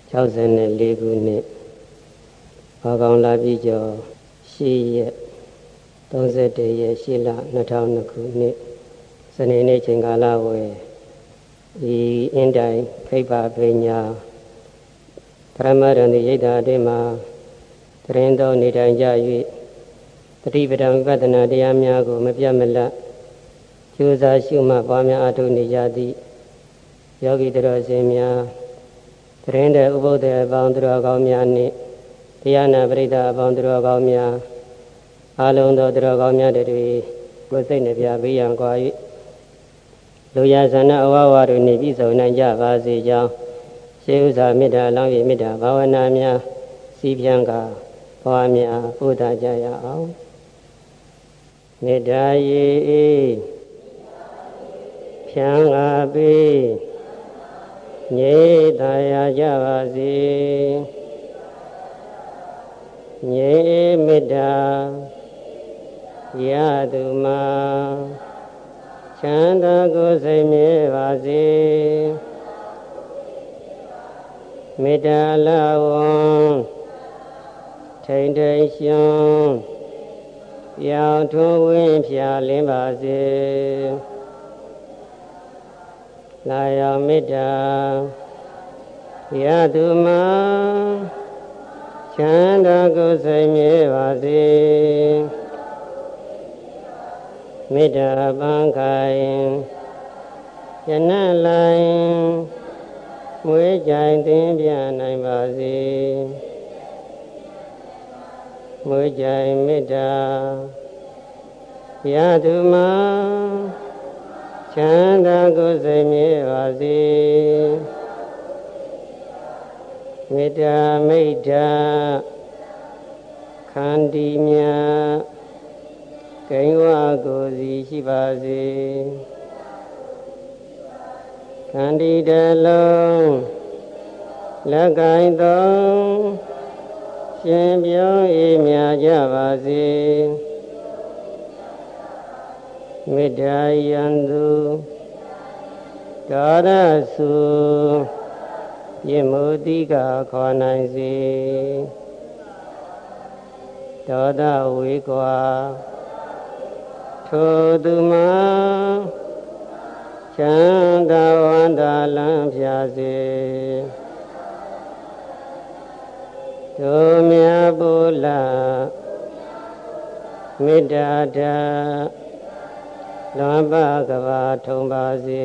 64ခုနှစ်ဘာကောင်လာပြီကျော်10ရက်31ရက်10လ2002ခုနှစ်စနေနေ့ချိန်ကာလဝယ်ဒီအင်းတိုင်ခိဗ္ဗပညာပရမရဏိရိတ်တာအတွင်းမှာတရင်တော်နေထိုင်ကြ၍တတိပဒံဝိပဿနာတရားများကိုမပြတ်မလတ်ကြိုးစားရှုမှတ်ပွားများအားထုတ်နေကြသည့်ယောဂီတော်စင်များတရင်တဲ့ဥပုဒ္ဒေအပေါင်းသူတော်ကောင်းများနှင့်တရားနာပရိသတ်အပေါင်းသူတော်ကောင်းများအားလုံးသောသူတော်ကောင်းများတို့ကိုစိတ်နှပြပေးရန်ကွာ၍လူရဇဏအဝဝတို့နှင့်ပြည့်စုံနိုင်ကြပါစေကြောင်းရှေးဥစွာမေတ္တာလောင်း၍မေတ္တာဘာဝနာများစီးပြန်ကပွားများဘုဒ္ဓကြရအောင်မေတ္တာရေဖြန်းငါပေးငြိမ်းသာယာကြပါစေငြိမ်းမေတ္တာရသူမှာချမ်းသာကိုယ်စိတ်မြဲပါစေမေတ္တာလာဝံထိန်ထိန်ရှင်ရောင်ထွန်းဝင်းဖြာလင်းပါစေလာယောင်မေတ္တာရသူမှာချမ်းသာကိုယ်စိတ်မြဲပါစေမေတ္တာပန်းခိုင်ယနလိုင်မွေးကြိုင်သင်ပြနိုင်ပါစေမွေးကြိုင်မေတ္တာရသူမှာချမ်းသာကိုယ်စိတ်မြဲပါစေမေတ္တာမိတ္တာခန္တီမြတ်ဂိမ်းဝကိုယ်စီရှိပါစေခန္တီတလုံးလက်ကိုင်သောရှင်ပြောအေးမြကြပါစေမေတ္တာယံသူဒါရစုယမုတိကခေါ်နိုင်စေဒေါသဝေကွာထိုသူမှာချမ်းသာဝန္တာလန်းဖြာစေတို့မြတ်ဘုလားမေတ္တာဓာလွန်ပါကဘာထုံပါစေ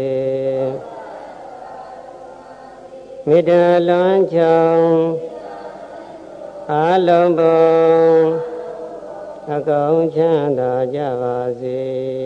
မေတ္တာလွန်ချောင်းအလုံးစုံအကုန်ချမ်းသာကြပါစေ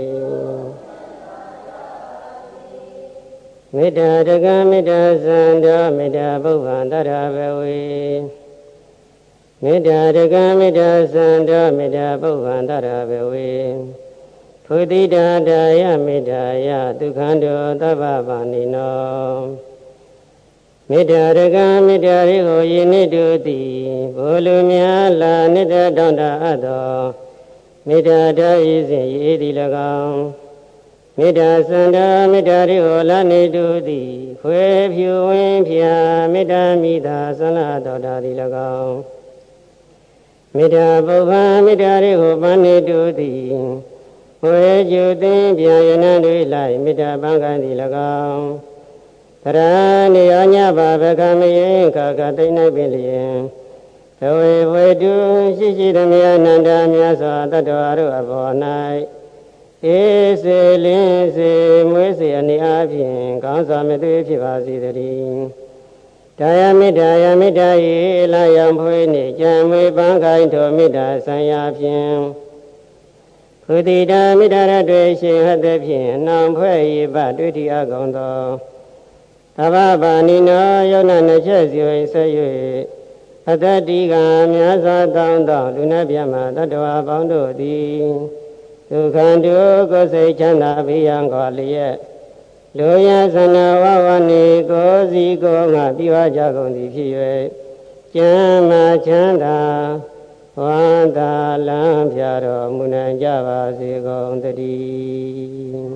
မေတ္တာတက္ကမေတ္တာစံတော်မေတ္တာပုဗ္ဗံတရဘဝေမေတ္တာတက္ကမေတ္တာစံတော်မေတ္တာပုဗ္ဗံတရဘဝေဖုတိတာဒါယမေတ္တာယဒုက္ခန္တောသဗ္ဗဗာနိနောမေတ္တာတက္ကမေတ္တာရိကိုယင်းတုတိဘိုလ်လူများလာနိတ္တတောင်းတအပ်သောမေတ္တာတဤစဉ်ရည်သည်၎င်းမေတ္တာစံတော်မေတ္တာရိကိုလာနေတုတိဖွယ်ဖြူဝင်းဖြာမေတ္တာမိသာဆန္ဒတော်တာသည်၎င်းမေတ္တာပုဗ္ဗံမေတ္တာရိကိုပန်းနေတုတိဝေကျုသင်ပြယနံတွေလိုက်မေတ္တာပန်းခံသည်၎င်းတရဏိယောညဘာဘကမယေကာကတိ၌ပင်လျင်ဘဝေဝေတုရှိရှိသမျှအနန္တမြတ်စွာတတ္တဝါတို့အပေါ်၌ဧစေလင်းစေမွေးစေအနေအားဖြင့်ကောင်းစွာမသွေးဖြစ်ပါစေတည်းဒါယမေတ္တာယမေတ္တာဤလာယံဖွေးနှင့်ကြံမွေပန်းခိုင်းထိုမေတ္တာဆံရဖြင့်ဖုတိတာမေတ္တာရတွေ့ရှင်ဟတ်သည်ဖြင့်နှံဖွဲ့ဤပတွေ့တိအကောင်သောသဗ္ဗဗာနိနောယောနနှစ်ချက်စီဝိဆက်၍အတ္တတိကမြတ်စွာတောင်းသောလူနာပြမတတ္တဝါပေါင်းတို့သည်ဒုက္ခန္တုကိုယ်စိတ်ချမ်းသာဘိယံခေါ်လျက်လူရဇနဝဝနေကိုယ်စီကိုယ်ငါပြဝကြကုန်သည်ဖြစ်၍ကျမ်းမာချမ်းသာဝန္တာလန်းဖြာတော်မူနိုင်ကြပါစေကုန်သတည်း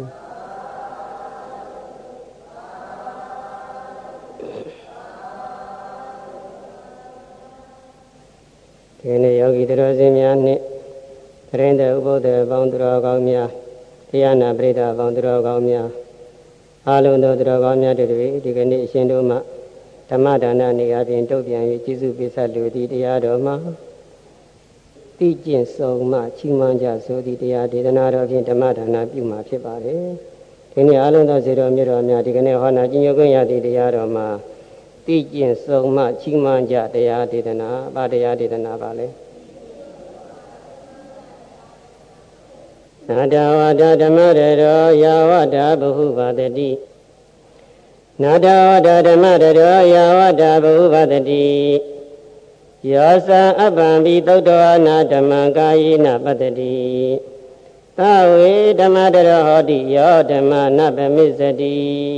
ဒီနေ့ယောဂီတော်စင်များနှင့်တရင်တဲ့ဥပုဒ္ဒေပေါင်းသူတော်ကောင်းများတရားနာပရိသတ်ပေါင်းသူတော်ကောင်းများအားလုံးသောသူတော်ကောင်းများတို့ဒီကနေ့အရှင်တို့မှဓမ္မဒါနနေရာပြင်တုတ်ပြန်၍ကျေးဇူးပေးဆက်လိုသည့်တရားတော်မှာတိကျင့်ဆုံးမှချီးမွမ်းကြဆိုသည့်တရားဒေသနာတော်ဖြင့်ဓမ္မဒါနပြုမှာဖြစ်ပါတယ်ဒီနေ့အားလုံးသောစေတော်မြတ်တော်များဒီကနေ့ဟောနာကျင့်ကြံခွင့်ရသည့်တရားတော်မှာတိကျင့်ဆုံးမှချီးမွမ်းကြတရားဒေသနာဗာတရားဒေသနာပါလေနာတဝါဒဓမ္မရတောယာဝတဘဟုပါတတိနာတဝါဒဓမ္မရတောယာဝတဘဟုပါတတိယောသအပ္ပံဘိသုတ္တဝနာဓမ္မကာယေနပတ္တိသဝေဓမ္မတရဟောတိယောဓမ္မနပမိစ္ဆတိ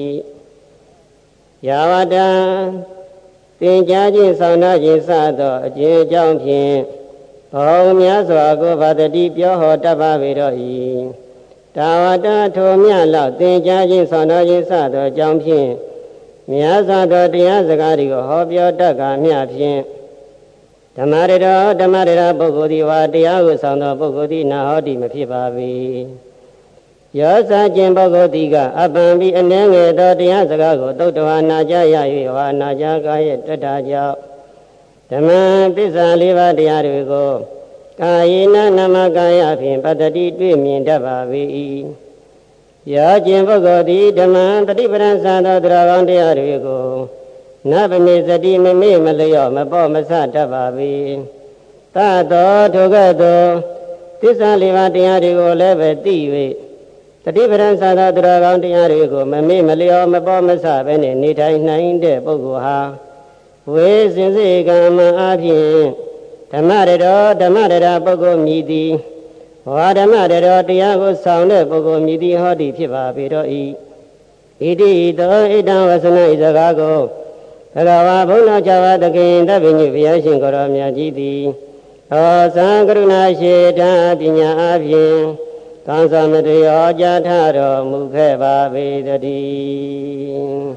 ယာဝတံသင်ကြားခြင်းဆောင်နာခြင်းစသောအကျဉ်းအကြောင်းဖြင့်ဘောင်များစွာကိုဘာတတိပြောဟောတတ်ပါပေတော့၏တာဝတထိုမြလောက်သင်ကြားခြင်းဆောင်နာခြင်းစသောအကြောင်းဖြင့်များစွာသောတရားစကားတွေကိုဟောပြောတတ်ကာမျှဖြင့်ဓမ္မရတောဓမ္မရတပုဂ္ဂိုလ်သည်ဝါတရားကိုဆောင်သောပုဂ္ဂိုလ်သည်နာဟောတိမဖြစ်ပါပေယောဇာကျင်ပုဂ္ဂိုလ်သည်ကအပ္ပံပြီးအနှဲငယ်သောတရားစကားကိုသုတ္တဝါနာကြရ၍ဝါနာကြကာရဲ့တတ္တာကြောင့်ဓမ္မသစ္စာလေးပါးတရားတွေကိုကာယေနနာမကာယဖြင့်ပတ္တိတွေ့မြင်တတ်ပါ၏ယောကျင်ပုဂ္ဂိုလ်သည်ဓမ္မတတိပဒံသာသောတရားကောင်းတရားတွေကိုနဗမေစတိမမေ့မလျော့မပေါ့မဆတတ်ပါ၏သသောထိုကဲ့သို့သစ္စာလေးပါးတရားတွေကိုလည်းပဲသိ၍တတိပဒံသာသောတရားကောင်းတရားတွေကိုမမေ့မလျော့မပေါ့မဆပဲနဲ့နေထိုင်နိုင်တဲ့ပုဂ္ဂိုလ်ဟာဝေစင်စေကမ္မအားဖြင့်ဓမ္မရတောဓမ္မရတပုဂ္ဂိုလ်မြည်သည်ဝါဓမ္မရတောတရားကိုဆောင်တဲ့ပုဂ္ဂိုလ်မြည်သည်ဟောသည်ဖြစ်ပါပေတော့၏ဣတိသောဣတံဝဆနဤစကားကိုဘဂဝါဘုန်းတော်၆ပါးသခင်တပည့်ညဘုရားရှင်ကိုယ်တော်မြတ်ကြီးသည်သောသံကရုဏာရှိတာပညာအပြင်ကောင်းစွာမတရားကြားထတော်မူခဲ့ပါပေတည်း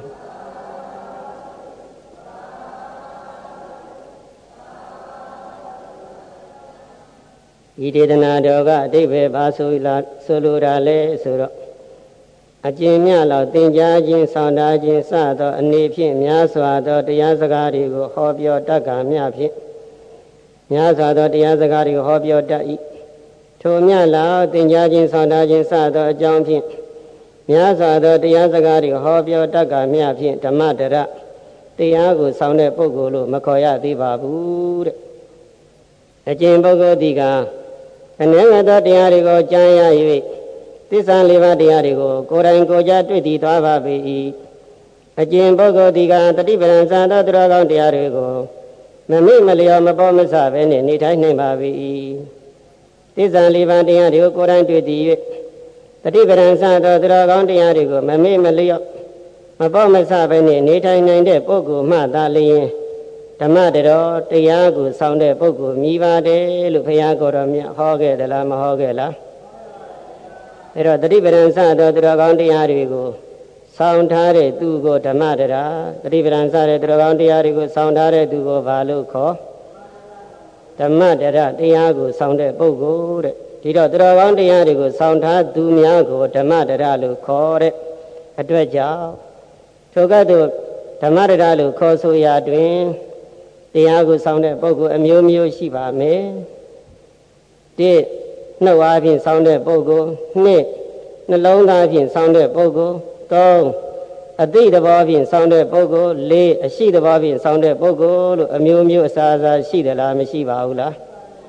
ဤဒေသနာတော်ကအတိပ္ပယ်ပါဆိုလိုတာလဲဆိုတော့အကျဉ်းများလောက်သင်ကြားခြင်းဆောင်တာခြင်းစသောအနေဖြင့်များစွာသောတရားစကားတွေကိုဟောပြောတတ်ကမြဖြင့်များစွာသောတရားစကားတွေကိုဟောပြောတတ်၏ထိုမြလောက်သင်ကြားခြင်းဆောင်တာခြင်းစသောအကြောင်းဖြင့်များစွာသောတရားစကားတွေကိုဟောပြောတတ်ကမြဖြင့်ဓမ္မတရတရားကိုဆောင်တဲ့ပုဂ္ဂိုလ်လို့မခေါ်ရသေးပါဘူးတဲ့အကျဉ်းပုဂ္ဂိုလ်ဒီကအနည်းငယ်သောတရားတွေကိုကြားရ၍သစ္စာလေးပါးတရားတွေကိုကိုယ်တိုင်ကိုယ်ကြတွေ့တည်သွားပါပေ၏အကျဉ်ပုဂ္ဂိုလ်ဒီကတတိပဒံသာသောတရားကောင်းတရားတွေကိုမမေ့မလျော့မပေါ့မဆပဲနဲ့နေထိုင်နိုင်ပါပေ၏သစ္စာလေးပါးတရားတွေကိုကိုယ်တိုင်တွေ့တည်၍တတိပဒံသာသောတရားကောင်းတရားတွေကိုမမေ့မလျော့မပေါ့မဆပဲနဲ့နေထိုင်နိုင်တဲ့ပုဂ္ဂိုလ်မှသာလျှင်ဓမ္မတရောတရားကိုဆောင်တဲ့ပုဂ္ဂိုလ်မြည်ပါတယ်လို့ဘုရားကိုယ်တော်မြတ်ဟောခဲ့သလားမဟောခဲ့လားအဲ့တော့တတိပဒံစသောသူတော်ကောင်းတရားတွေကိုဆောင်ထားတဲ့သူကိုဓမ္မတရာတတိပဒံစတဲ့သူတော်ကောင်းတရားတွေကိုဆောင်ထားတဲ့သူကိုဘာလို့ခေါ်ဓမ္မတရာတရားကိုဆောင်တဲ့ပုဂ္ဂိုလ်တဲ့ဒီတော့သူတော်ကောင်းတရားတွေကိုဆောင်ထားသူများကိုဓမ္မတရာလို့ခေါ်တဲ့အတွက်ကြောင့်ထိုကဲ့သို့ဓမ္မတရာလို့ခေါ်ဆိုရာတွင်တရားကိုဆောင်တဲ့ပုဂ္ဂိုလ်အမျိုးမျိုးရှိပါမယ်တိနှုတ်အားဖြင့်ဆောင်တဲ့ပုဂ္ဂိုလ်နှစ်နှလုံးသားဖြင့်ဆောင်တဲ့ပုဂ္ဂိုလ်သုံးအသိတဘောဖြင့်ဆောင်တဲ့ပုဂ္ဂိုလ်လေးအရှိတဘောဖြင့်ဆောင်တဲ့ပုဂ္ဂိုလ်လို့အမျိုးမျိုးအစားအစာရှိသလားမရှိပါဘူးလား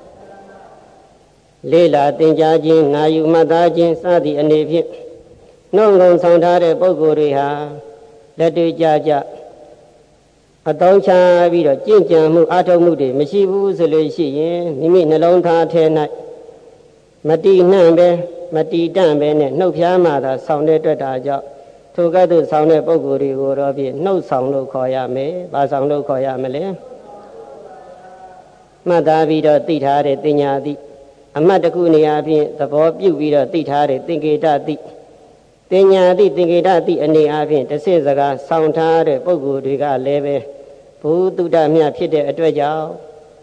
လေးလာသင်ကြားခြင်းနာယူမှတ်သားခြင်းစသည့်အနေဖြင့်နှုတ်ငုံဆောင်ထားတဲ့ပုဂ္ဂိုလ်တွေဟာလက်တွေ့ကြကြအတောင်းချပြီးတော့ကြင့်ကြံမှုအာထုံမှုတွေမရှိဘူးဆိုလို့ရှိရင်မိမိနှလုံးသားထဲ၌မတည်နှံ့ပဲမတည်တန့်ပဲနဲ့နှုတ်ဖျားမှသာဆောင်တဲ့အတွက်ဒါကြောင့်ထိုကဲ့သို့ဆောင်တဲ့ပုဂ္ဂိုလ်တွေကိုတော့ဖြင့်နှုတ်ဆောင်လို့ခေါ်ရမယ်။ဘာဆောင်လို့ခေါ်ရမလဲ။မှတ်သားပြီးတော့သိထားတဲ့တင်ညာတိအမှတ်တစ်ခုနေရာဖြင့်သဘောပြုပြီးတော့သိထားတဲ့သင်္ကေတတိတင်ညာတိသင်္ကေတတိအနေအားဖြင့်တစ်စစ်စကားဆောင်ထားတဲ့ပုဂ္ဂိုလ်တွေကလည်းပဲဘုသူတ္တမြတ်ဖြစ်တဲ့အတွက်ကြောင့်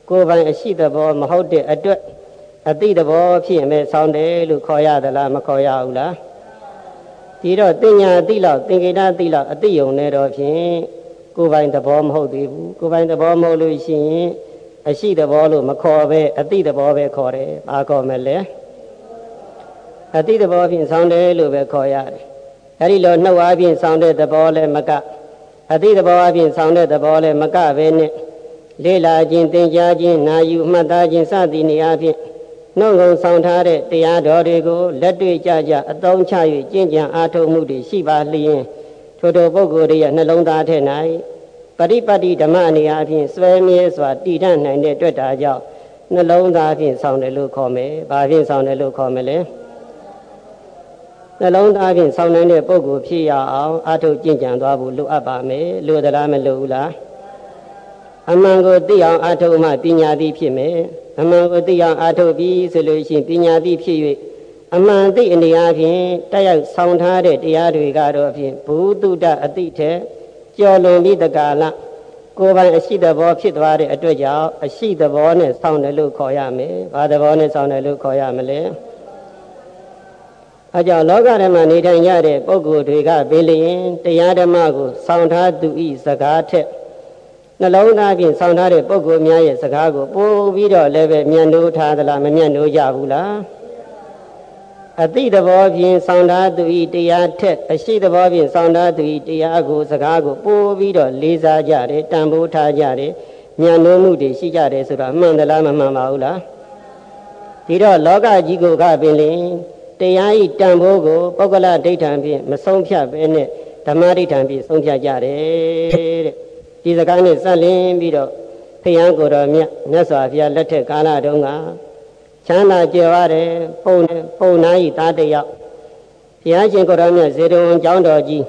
ကိုယ်ပိုင်အရှိသဘောမဟုတ်တဲ့အတွက်အတိသဘောဖြစ်ရင်ပဲဆောင်းတယ်လို့ခေါ်ရသလားမခေါ်ရဘူးလားဒီတော့တင်ညာအတိလောက်သင်္ကေတအတိလောက်အတိယုံနေတော့ဖြင့်ကိုယ်ပိုင်သဘောမဟုတ်သေးဘူးကိုယ်ပိုင်သဘောမဟုတ်လို့ရှိရင်အရှိသဘောလို့မခေါ်ပဲအတိသဘောပဲခေါ်တယ်ဘာခေါ်မလဲအတိသဘောဖြင့်ဆောင်းတယ်လို့ပဲခေါ်ရတယ်အဲဒီလိုနှုတ်အားဖြင့်ဆောင်းတဲ့သဘောလည်းမကအတိသဘောအဖြင့်ဆောင်းတဲ့သဘောလည်းမကပဲနဲ့လေးလာခြင်းသင်ကြားခြင်းနာယူမှတ်သားခြင်းစသည်နေအဖြင့်နှုတ်ကုန်ဆောင်ထားတဲ့တရားတော်တွေကိုလက်တွေ့ကြကြအသုံးချ၍ကျင့်ကြံအားထုတ်မှုတွေရှိပါလျင်ထိုပုဂ္ဂိုလ်ရဲ့နှလုံးသားထဲ၌ပရိပတ်တိဓမ္မအနေအဖြင့်စွဲမြဲစွာတည်တတ်နိုင်တဲ့အတွက်ဒါကြောင့်နှလုံးသားဖြင့်ဆောင်တယ်လို့ခေါ်မယ်။ဘာဖြင့်ဆောင်တယ်လို့ခေါ်မလဲ။နှလုံးသားဖြင့်ဆောင်နိုင်တဲ့ပုဂ္ဂိုလ်ဖြစ်ရအောင်အားထုတ်ကျင့်ကြံသွားဖို့လိုအပ်ပါမယ်။လိုသလားမလိုဘူးလား။အမှန်ကိုသိအောင်အားထုတ်မှပညာသည်ဖြစ်မယ်။အမှန်ကိုသိအောင်အားထုတ်ပြီးဆိုလို့ရှိရင်ပညာသည်ဖြစ်၍အမှန်သိအနေအချင်းတက်ရောက်ဆောင်ထားတဲ့တရားတွေကတော့ဖြင့်ဘုသူတ္တအတိထက်ကျော်လွန်ပြီးတကာလကိုယ်ပိုင်အရှိသဘောဖြစ်သွားတဲ့အတွက်ကြောင့်အရှိသဘောနဲ့ဆောင်တယ်လို့ခေါ်ရမယ်။ဘာသဘောနဲ့ဆောင်တယ်လို့ခေါ်ရမလဲ။အဲကြောင့်လောကဓမ္မနေထိုင်ကြတဲ့ပုဂ္ဂိုလ်တွေကပင်လျင်တရားဓမ္မကိုဆောင်ထားသူဤစကားထက်နှလုံးသားဖြင့်ဆောင်ထားတဲ့ပုဂ္ဂိုလ်များရဲ့စကားကိုပို့ပြီးတော့လည်းပဲမျက်နှိုးထားသလားမမျက်နှိုးကြဘူးလား။အတိသဘောဖြင့်ဆောင်ထားသူဤတရားထက်အရှိသဘောဖြင့်ဆောင်ထားသူဤတရားကိုစကားကိုပို့ပြီးတော့လေးစားကြတယ်တန်ဖိုးထားကြတယ်ဉာဏ်နှိုးမှုတွေရှိကြတယ်ဆိုတော့မှန်သလားမမှန်ပါဘူးလားဒီတော့လောကကြီးကိုကပင်လင်တရားဤတန်ဖိုးကိုပုဂ္ဂလဒိဋ္ဌံဖြင့်မဆုံးဖြတ်ဘဲနဲ့ဓမ္မဒိဋ္ဌံဖြင့်ဆုံးဖြတ်ကြတယ်တဲ့ဒီစကားနဲ့ဆက်လင်းပြီးတော့ဖျံကိုယ်တော်မြတ်စွာဘုရားလက်ထက်ကာလတုန်းကချမ်းသာကြွယ်ဝတယ်ပုံနာဤသားတယောက်ဘုရားရှင်ကိုယ်တော်မြတ်ဇေတဝန်ကျောင်းတော်ကြီး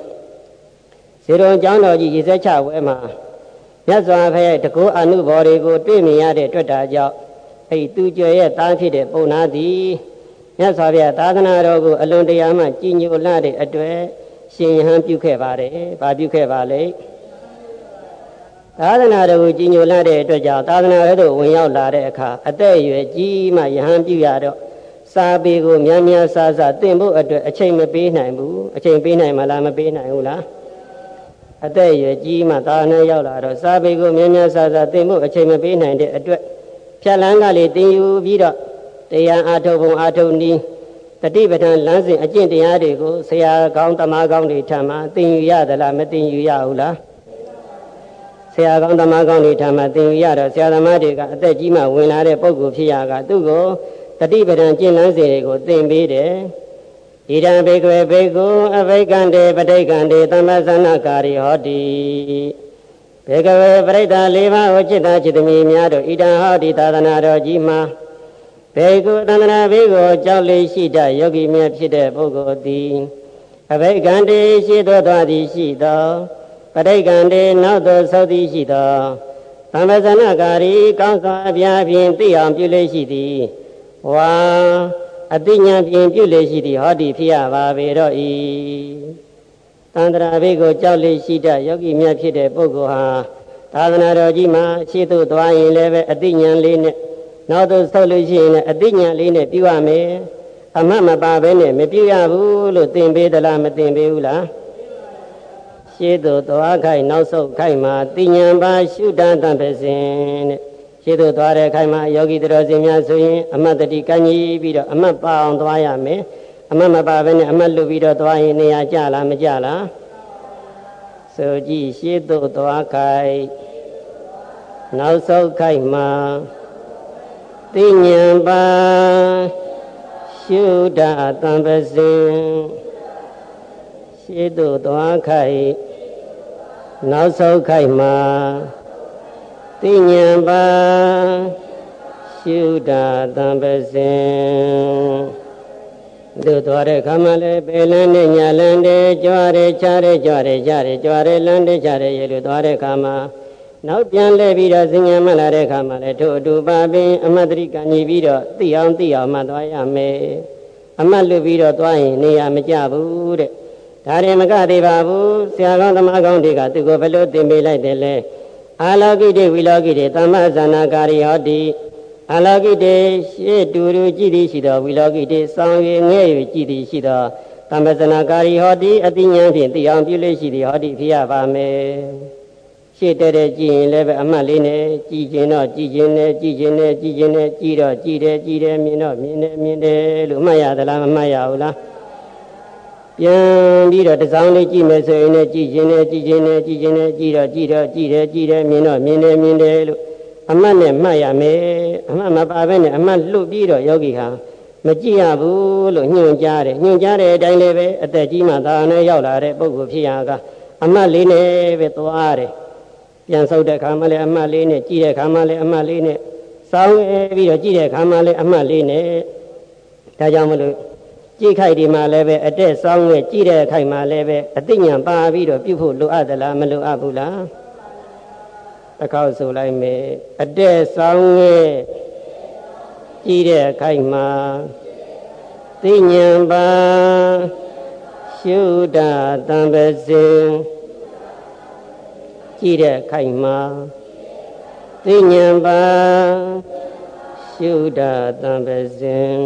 ရေစက်ချဝဲမှာမြတ်စွာဘုရားတကူအနုဘော်တွေကိုတွေ့မြင်ရတဲ့တွေ့တာကြောင့်အဲ့သူကြွယ်ရဲ့သားဖြစ်တဲ့ပုံနာသည်မြတ်စွာဘုရားသာသနာတော်ကိုအလွန်တရာမှကြီးညိုလှတဲ့အတွက်ရှင်ယဟန်ပြုခဲ့ပါတယ်။ဘာပြုခဲ့ပါလဲ။သာသနာတော်ကိုကြီးညိုလှတဲ့အတွက်ကြောင့်သာသနာတော်သို့ဝင်ရောက်လာတဲ့အခါအသက်အရွယ်ကြီးမှယဟန်ပြုရတော့စာပေကိုများများစားစားသင်ဖို့အတွက်အချိန်မပေးနိုင်ဘူး။အချိန်ပေးနိုင်မလားမပေးနိုင်ဘူးလား။အသက်အရွယ်ကြီးမှသာသနာရောက်လာတော့စာပေကိုများများစားစားသင်ဖို့အချိန်မပေးနိုင်တဲ့အတွက်ဖြတ်လန်းကလေးသင်ယူပြီးတော့တရားအားထုတ်ပုံအားထုတ်နည်းတတိပဋ္ဌာန်လမ်းစဉ်အကျင့်တရားတွေကိုဆရာကောင်းတမကောင်းတွေထံမှာသင်ယူရသလားမသင်ယူရဘူးလားဆရာကောင်းတမကောင်းတွေထံမှာသင်ယူရတော့ဆရာသမားတွေကအသက်ကြီးမှဝင်လာတဲ့ပုဂ္ဂိုလ်ဖြစ်ရကသူ့ကိုတတိပဋ္ဌာန်ကျင့်လမ်းစဉ်တွေကိုသင်ပေးတယ်ဣဒံဘေကဝေဘေကုအဘိကံတေပဋိကံတေသမ္ပသနာကာရိဟောတိဘေကဝေပရိသ၄ပါးကိုจิตတာจิตသမီးများတို့ဣဒံဟောတိသာသနာတော်ကြီးမှာဘေကုသန္တနာဘေကိုကြောက်လေးရှိတယောဂီမြတ်ဖြစ်တဲ့ပုဂ္ဂိုလ်သည်အဘိကံတေရှိသောသွားသည်ရှိသောပဋိကံတေနောက်သောဆုတ်သည်ရှိသောသမ္ပဇနကာရီကောင်းစွာအပြားဖြင့်သိအောင်ပြုလေရှိသည်ဝါအတိညာဖြင့်ပြုလေရှိသည်ဟောဒီဖြစ်ရပါပေတော့ဤသန္တရာဘေကိုကြောက်လေးရှိတယောဂီမြတ်ဖြစ်တဲ့ပုဂ္ဂိုလ်ဟာသာသနာတော်ကြီးမှာရှေ့သို့သွားရင်လည်းပဲအတိညာလေးနဲ့နောက်သို့ဆုတ်လို့ရှိရင်လည်းအတိညာလေးနဲ့ပြုရမယ်အမှတ်မပါဘဲနဲ့မပြုရဘူးလို့သင်ပေးသလားမသင်ပေးဘူးလားရှေ့သို့သွားခိုင်နောက်ဆုတ်ခိုင်မှာတိညာပါရှုတတ်တတ်စဉ်တဲ့ရှေ့သို့သွားတဲ့ခိုင်မှာယောဂီတော်စင်များဆိုရင်အမှတ်တတိကံကြီးပြီးတော့အမှတ်ပါအောင်သွားရမယ်အမှတ်မပါဘဲနဲ့အမှတ်လွတ်ပြီးတော့သွားရင်နေရာကျလားမကျလားဆိုကြည့်ရှေ့သို့သွားခိုင်နောက်ဆုတ်ခိုင်မှာတိညာပါရှုတတ်တတ်စဉ်ရှေ့သို့သွားခိုင်နောက်ဆုတ်ခိုင်မှာတိညာပါရှုတတ်တတ်စဉ်တို့သွားတဲ့ခါမှလည်းပေလန်းနဲ့ညာလန်းတဲ့ကြွားရဲချရဲကြွားရဲချရဲကြွားရဲလန်းတဲ့ချရဲရေလို့သွားတဲ့ခါမှာနောက်ပြန်လဲပြီးတော့စဉ္ညာမှလာတဲ့ခါမှလည်းထို့အတူပါပင်အမတ်တရိကညီပြီးတော့သိအောင်မှသွားရမယ်အမတ်လွတ်ပြီးတော့သွားရင်နေရာမကျဘူးတဲ့ဒါရင်မကသေးပါဘူးဆရာကောင်းသမားကောင်းတွေကသူကိုဘယ်လိုသင်ပေးလိုက်တယ်လဲအာလောကိတေဝိလောကိတေသမ္မာဇာနာကာရိဟောတိအာလောကိတေရှေတူတူကြည်သည်ရှိသောဝိလောကိတေဆောင်၍ငဲ့၍ကြည်သည်ရှိသောသမ္မာဇာနာကာရိဟောတိအတိညာဖြင့်သိအောင်ပြုလို့ရှိသည်ဟောတိဖြစ်ရပါမယ်ရှေတဲ့ကြည်ရင်လည်းပဲအမှတ်လေးနဲ့ကြည်ခြင်းတော့ကြည်ခြင်းနဲ့ကြည်ခြင်းနဲ့ကြည်ခြင်းနဲ့ကြည်တော့ကြည်တယ်ကြည်တယ်မြင်တော့မြင်တယ်မြင်တယ်လို့မှတ်ရသလားမမှတ်ရဘူးလားပြန်ပြီးတော့တစောင်းလေးကြည့်မယ်ဆိုရင်လည်းကြည်ခြင်းနဲ့ကြည်ခြင်းနဲ့ကြည်ခြင်းနဲ့ကြည်တော့ကြည်တော့ကြည်တယ်ကြည်တယ်မြင်တော့မြင်တယ်မြင်တယ်လို့အမှတ်နဲ့မှတ်ရမယ်အမှတ်မပါဘဲနဲ့အမှတ်လွတ်ပြီးတော့ယောဂီဟာမကြည့်ရဘူးလို့ညွှန်ကြားတယ်တဲ့အတိုင်းလည်းပဲအသက်ကြီးမှသာနဲ့ရောက်လာတဲ့ပုဂ္ဂိုလ်ဖြစ်ရကအမှတ်လေးနဲ့ပဲသွားတယ်ပြန်ဆုပ်တဲ့ခါမှလည်းအမှတ်လေးနဲ့ကြည့်တဲ့ခါမှလည်းအမှတ်လေးနဲ့စောင်းပြီးတော့ကြည့်တဲ့ခါမှလည်းအမှတ်လေးနဲ့ဒါကြောင့်မလို့ကြည့်ခိုက်ဒီမှာလည်းပဲအတက်စောင်းရဲ့ကြည့်တဲ့ခိုက်မှာလည်းပဲအသိဉာဏ်ပါပြီးတော့ပြုဖို့လိုအပ်သလားမလိုအပ်ဘူးလားတစ်ခေါက်ဆိုလိုက်မယ်အတက်စောင်းရဲ့ကြည့်တဲ့ခိုက်မှာသိဉာဏ်ပါရှုတာတံပစဉ်ကြည့်တဲ့ခိုက်မှာသိဉာဏ်ပါရှုတာတံပစဉ်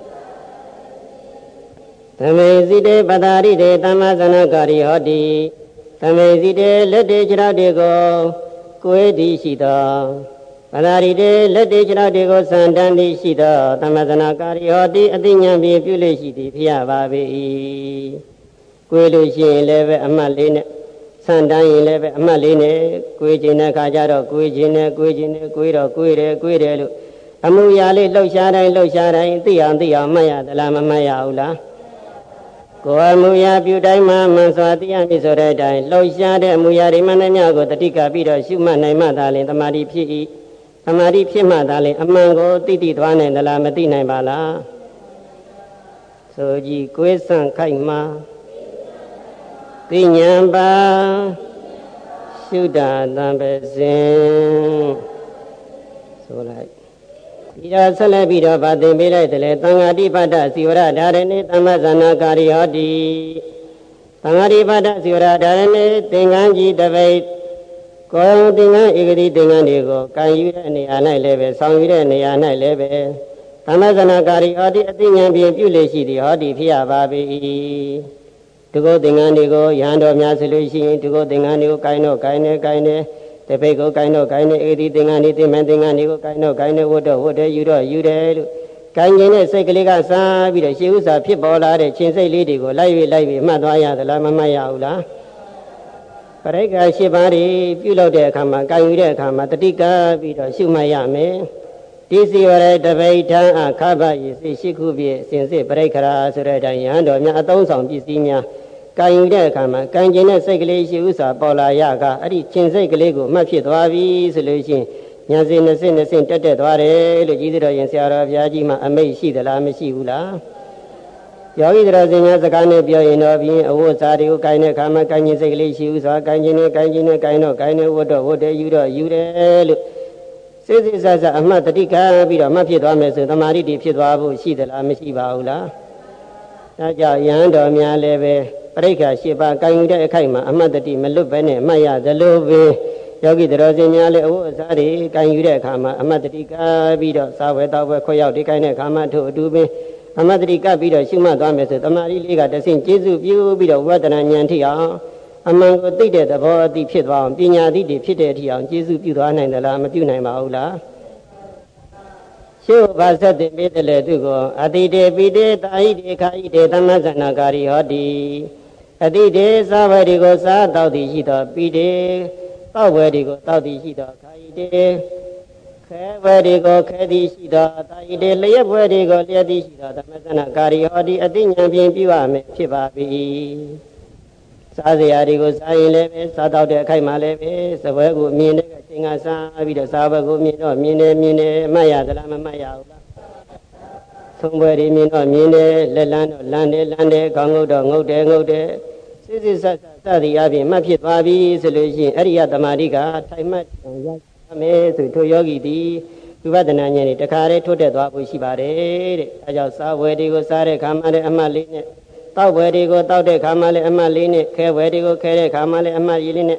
သမေဇိတေပတာရိတေသမ္မာဇနကာရိဟောတိသမေဇိတေလက်တေခြေထောက်တွေကိုကိုယ်တည်ရှိသောပတာရိတေလက်တေခြေထောက်တွေကိုစံတန်းတည်ရှိသောသမ္မာဇနကာရိဟောတိအသိဉာဏ်ဖြင့်ပြုလို့ရှိသည်ဖြစ်ရပါ၏ကိုယ်လို့ရှိရင်လည်းပဲအမှတ်လေးနဲ့စံတန်းရင်လည်းပဲအမှတ်လေးနဲ့ကိုယ်ခြင်းတဲ့ခါကျတော့ကိုယ်ခြင်းနဲ့ကိုယ်ခြင်းနဲ့ကိုယ်တော့ကိုယ်တယ်လို့အမှုရာလေးလှုပ်ရှားတိုင်းသိအောင်မှတ်ရသလားမမှတ်ရဘူးလားကိုယ်အမှုရာပြုတိုင်းမှာမှန်စွာသိရမည်ဆိုတဲ့အတိုင်းလှုပ်ရှားတဲ့အမှုရာတွေမှန်သမျှကိုတတိကပြီးတော့ရှုမှတ်နိုင်မှသာလျှင်သမာဓိဖြစ်၏သမာဓိဖြစ်မှသာလျှင်အမှန်ကိုသိသွားနိုင်သလားမသိနိုင်ပါလားဆိုကြည့်ကိုယ်ဆန့်ခိုက်မှာသိဉာဏ်ပါရှုတာတံပစဉ်ဆိုလိုက်ဒီတော့ဆက်လက်ပြီးတော့ဗာသင်ပေးလိုက်တယ်လေသံဃာတိပတ္တစီဝရဓာရဏိသမ္မာဇာနာကာရိဟောတိသံဃာတိပတ္တစီဝရဓာရဏိသင်္ကန်းကြီးတပိတ်ကိုယ်သင်္ကန်းဧကတိသင်္ကန်းတွေကိုကံယူတဲ့နေရာ၌လည်းပဲဆောင်ယူတဲ့နေရာ၌လည်းပဲသမ္မာဇာနာကာရိဟောတိအသိဉာဏ်ဖြင့်ပြုလေရှိသည်ဟောတိဖြစ်ရပါ၏ဒီကိုသင်္ကန်းတွေကိုရဟန်းတော်များဆိုလို့ရှိရင်ဒီကိုသင်္ကန်းတွေကိုကိုင်းတော့ကိုင်းနေတပိတ်ကိုကိုင်းတော့ကိုင်းနေဧဒီသင်္ကန်းဒီသင်္မန်သင်္ကန်းတွေကိုကိုင်းတော့ကိုင်းနေဝတ်တော့ဝတ်တယ်ယူတော့ယူတယ်လို့ကိုင်းခြင်းနဲ့စိတ်ကလေးကစားပြီးတော့ရှေးဥစွာဖြစ်ပေါ်လာတဲ့ခြင်းစိတ်လေးတွေကိုလိုက်ပြီးမှတ်သွားရသလားမမှတ်ရဘူးလားပရိက္ခ၈ပါးတွေပြုလုပ်တဲ့အခါမှာကိုင်းယူတဲ့အခါမှာတတိကပြီးတော့ရှုမှတ်ရမယ်ဒီစီဝရတပိဋ္ဌာအခဘယေစိရှိခုပြည့်စင်စစ်ပရိက္ခရာဆိုတဲ့အတိုင်းယဟန်တော်များအသုံးဆောင်ပစ္စည်းများကံယူတဲ့အခါမှာကံကျင်တဲ့စိတ်ကလေးရှိဥစွာပေါ်လာရကအဲ့ဒီခြင်းစိတ်ကလေးကိုမှတ်ဖြစ်သွားပြီဆိုလို့ရှိရင်ညာစဉ်20တက်သွားတယ်လို့ကြီးတော်ရင်ဆရာတော်ဘုရားကြီးမှအမိတ်ရှိသလားမရှိဘူးလားယောဂီတော်စင်များစကားနဲ့ပြောရင်တော့ဖြင့်အဝတ်စားတွေကိုကိုင်းတဲ့အခါမှာကံကျင်စိတ်ကလေးရှိဥစွာကံကျင်နေကိုင်းနေဝတ်တော့ဝတ်တယ်ယူတော့ယူတယ်လို့စိတ်ဆဆအမှတ်တတိကပြီးတော့မှတ်ဖြစ်သွားမယ်ဆိုသမာဓိတည်ဖြစ်သွားဖို့ရှိသလားမရှိပါဘူးလားဒါကြောင့်ယဟန်တော်များလည်းပဲပရိက္ခ၈ပါးကံယူတဲ့အခိုက်မှာအမှတ်တတိမလွတ်ပဲနဲ့မှတ်ရသလိုပဲယောဂီတော်စင်များလည်းအဝတ်အစားတွေကံယူတဲ့အခါမှာအမှတ်တတိကပြီးတော့စာဝဲတောက်ဝဲခွက်ရောက်ဒီကိုင်းတဲ့အခါမှာထို့အတူပင်အမှတ်တတိကပြီးတော့ရှုမှတ်သွားမယ်ဆိုသမာဓိလေးကတဆင့်ကျေစုပြုပြီးတော့ဝိပဿနာဉာဏ်ထိအောင်အမှန်ကိုသိတဲ့သဘောအသိဖြစ်သွားအောင်ပညာသိဖြစ်တဲ့အထိအောင်ကျေစုပြုသွားနိုင်သလားမပြုနိုင်ပါဘူးလားရှုဘာသတိမေတ္တလေသူကိုအတိတေပိတေတာဟိတေခာဟိတေသမ္မာဇဏကာရိဟောတိအတိတေသာဝတိကိုစားတောက်သည်ရှိသောပိတေတောက်ဝဲဒီကိုတောက်သည်ရှိသောခာဟိတေခဲဝဲဒီကိုခဲသည်ရှိသောတာဟိတေလျက်ဝဲဒီကိုလျက်သည်ရှိသောသမ္မာဇဏကာရိဟောတိအတိဉာဏ်ဖြင့်ပြုရမယ်ဖြစ်ပါ၏စားစရာတွေကိုစားရင်လည်းပဲစားတောက်တဲ့အခိုက်မှာလည်းပဲစပွဲကိုမြင်တဲ့အချိန်ကစားပြီးတော့စားဘက်ကိုမြင်တော့မြင်တယ်မှတ်ရသလားမမှတ်ရဘူးလားသုံးပွဲတွေမြင်တော့မြင်တယ်လက်လန်းတော့လန်းတယ်ခေါင်းငုတ်တော့ငုတ်တယ်စစ်ဆက်စသည်အပြင်မှတ်ဖြစ်သွားပြီဆိုလို့ရှိရင်အရိယသမာဓိကထိုင်မှတ်ရမယ်ဆိုထိုယောဂီသည်ဝိပဿနာဉာဏ်နဲ့တခါတည်းထိုးတက်သွားဖို့ရှိပါတယ်တဲ့အဲကြောင့်စားပွဲတွေကိုစားတဲ့ခါမှလည်းအမှတ်လေးနဲ့တောက်ပွဲတွေကိုတောက်တဲ့ခါမှလည်းအမှတ်လေးနဲ့ခဲပွဲတွေကိုခဲတဲ့ခါမှလည်းအမှတ်လေးနဲ့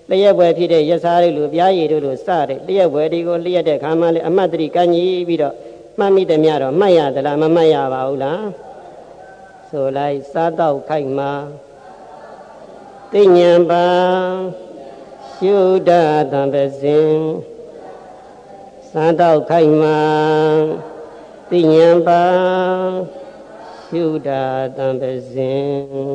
လျက်ွယ်ဖြစ်တဲ့ရစားတွေလိုပြားရည်တို့လိုစတဲ့လျက်ွယ်တွေကိုလျက်တဲ့ခါမှလည်းအမှတ်တရကန့်ကြီးပြီးတော့မှတ်မိတယ်များတော့မှတ်ရသလားမမှတ်ရပါဘူးလားဆိုလိုက်စားတော့ခိုက်မှာသိဉ္ဉံပါရှုဒသံပစဉ်စားတော့ခိုက်မှာသိဉ္ဉံပါရှုဒသံပစဉ်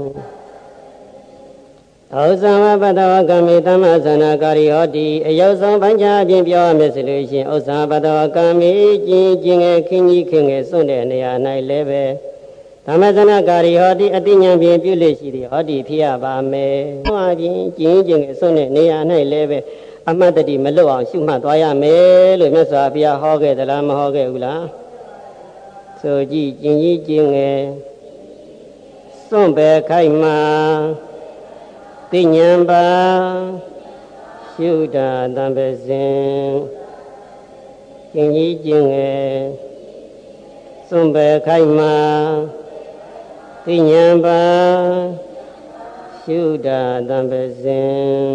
ဩဇံဝပတဝကမေသမ္မာသနာကာရိဟောတိအယုဆောင်ပိုင်းခြားအပြင်ပြောရမယ်ဆိုလို့ရှိရင်ဥစ္စာပတဝကမေကျင်ငယ်ခင်းကြီးခင်းငယ်စွန့်တဲ့နေရာ၌လည်းပဲသမ္မာသနာကာရိဟောတိအတိညာဖြင့်ပြုလို့ရှိသည်ဟောတိဖြစ်ရပါမယ်။ဟောအပြင်ကျင်ငယ်စွန့်တဲ့နေရာ၌လည်းပဲအမှတ်တတိမလွတ်အောင်ရှုမှတ်သွားရမယ်လို့မြတ်စွာဘုရားဟောခဲ့သလားမဟောခဲ့ဘူးလား။ဆိုကြည့်ကျင်ကြီးကျင်ငယ်စွန့်ပဲခိုက်မှာသိဉ္ဉံပါရှုတာတံပစဉ်ကျင်ကြီးကျင်ငယ်စွန့်ပဲခိုက်မှာသိဉ္ဉံပါရှုတာတံပစဉ်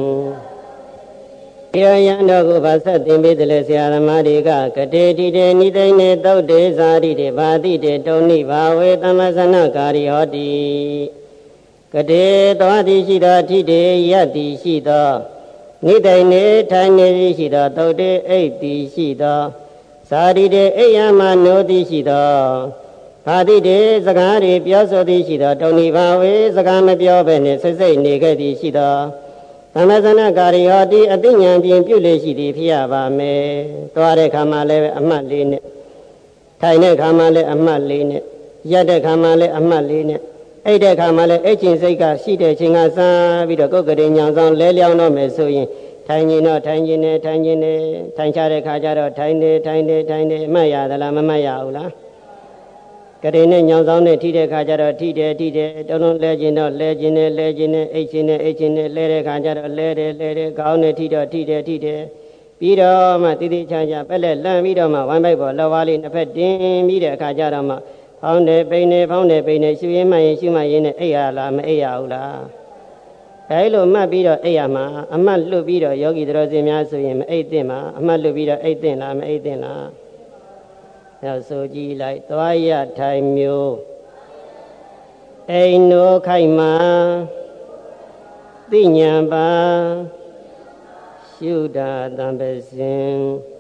တရားရန်တော်ကိုဗာဆက်သင်ပေးတယ်လေဆရာသမားတွေကကတိတိတေနိသိနေသုတ်တေဇာတိတေဘာတိတေတုံနိဘာဝေသမ္မဇနကာရိဟောတိကတိသောတိရှိသောထိတေယတ္တိရှိသောနိဒိနေထိုင်နေရှိသောသုတ်တေအိတ်တိရှိသောဇာတိတေအိယမနိုတိရှိသောဘာတိတေစကားတွေပြောဆိုသည်ရှိသောတုံနိဘာဝေစကားမပြောဘဲနှင့်စိတ်စိတ်နေခဲ့သည်ရှိသောသမ္မဇနကာရိဟောတိအသိဉာဏ်ဖြင့်ပြုလေရှိသည်ဖြစ်ရပါမယ်။သွားတဲ့ခါမှလည်းအမှတ်၄နဲ့ထိုင်တဲ့ခါမှလည်းအမှတ်၄နဲ့ရက်တဲ့ခါမှလည်းအမှတ်၄နဲ့အဲ့တဲ့ခါမှလည်းအဲ့ချင်းစိတ်ကရှိတဲ့ချင်းကစားပြီးတော့ကိုယ်ကလေးညောင်ဆောင်လဲလျောင်းတော့မယ်ဆိုရင်ထိုင်ရင်တော့ထိုင်ခြင်းနဲ့ထိုင်ခြင်းနဲ့ထိုင်ချတဲ့ခါကျတော့ထိုင်နေထိုင်နေထိုင်နေအမှတ်ရသလားမမှတ်ရဘူးလားကလေးနဲ့ညောင်ဆောင်နဲ့ထိတဲ့ခါကျတော့ထိတယ်ထိတယ်တုံးလုံးလဲခြင်းတော့လဲခြင်းနဲ့လဲခြင်းနဲ့အိတ်ခြင်းနဲ့အိတ်ခြင်းနဲ့လဲတဲ့ခါကျတော့လဲတယ်လဲတယ်ခေါင်းနဲ့ထိတော့ထိတယ်ထိတယ်ပြီးတော့မှတိတိချာချာပက်လက်လန့်ပြီးတော့မှဝမ်းပိုက်ပေါ်လောဝါးလေးနှစ်ဖက်တင်းပြီးတဲ့အခါကျတော့မှဖောင်းတယ်ပိန်တယ်ဖောင်းတယ်ပိန်တယ်ရှုရင်းမှရင်ရှုမှရင်နဲ့အိပ်ရလားမအိပ်ရဘူးလားအဲလိုမှတ်ပြီးတော့အိပ်ရမှာအမှတ်လွတ်ပြီးတော့ယောဂီတော်စင်များဆိုရင်မအိပ်သင့်ပါအမှတ်လွတ်ပြီးတော့အိပ်သင့်လားမအိပ်သင့်လားအဲဆိုကြည့်လိုက်သွားရထိုင်မျိုးအိမ်နိုးခိုက်မှာသိဉာဏ်ပါရှုတာတံပစဉ်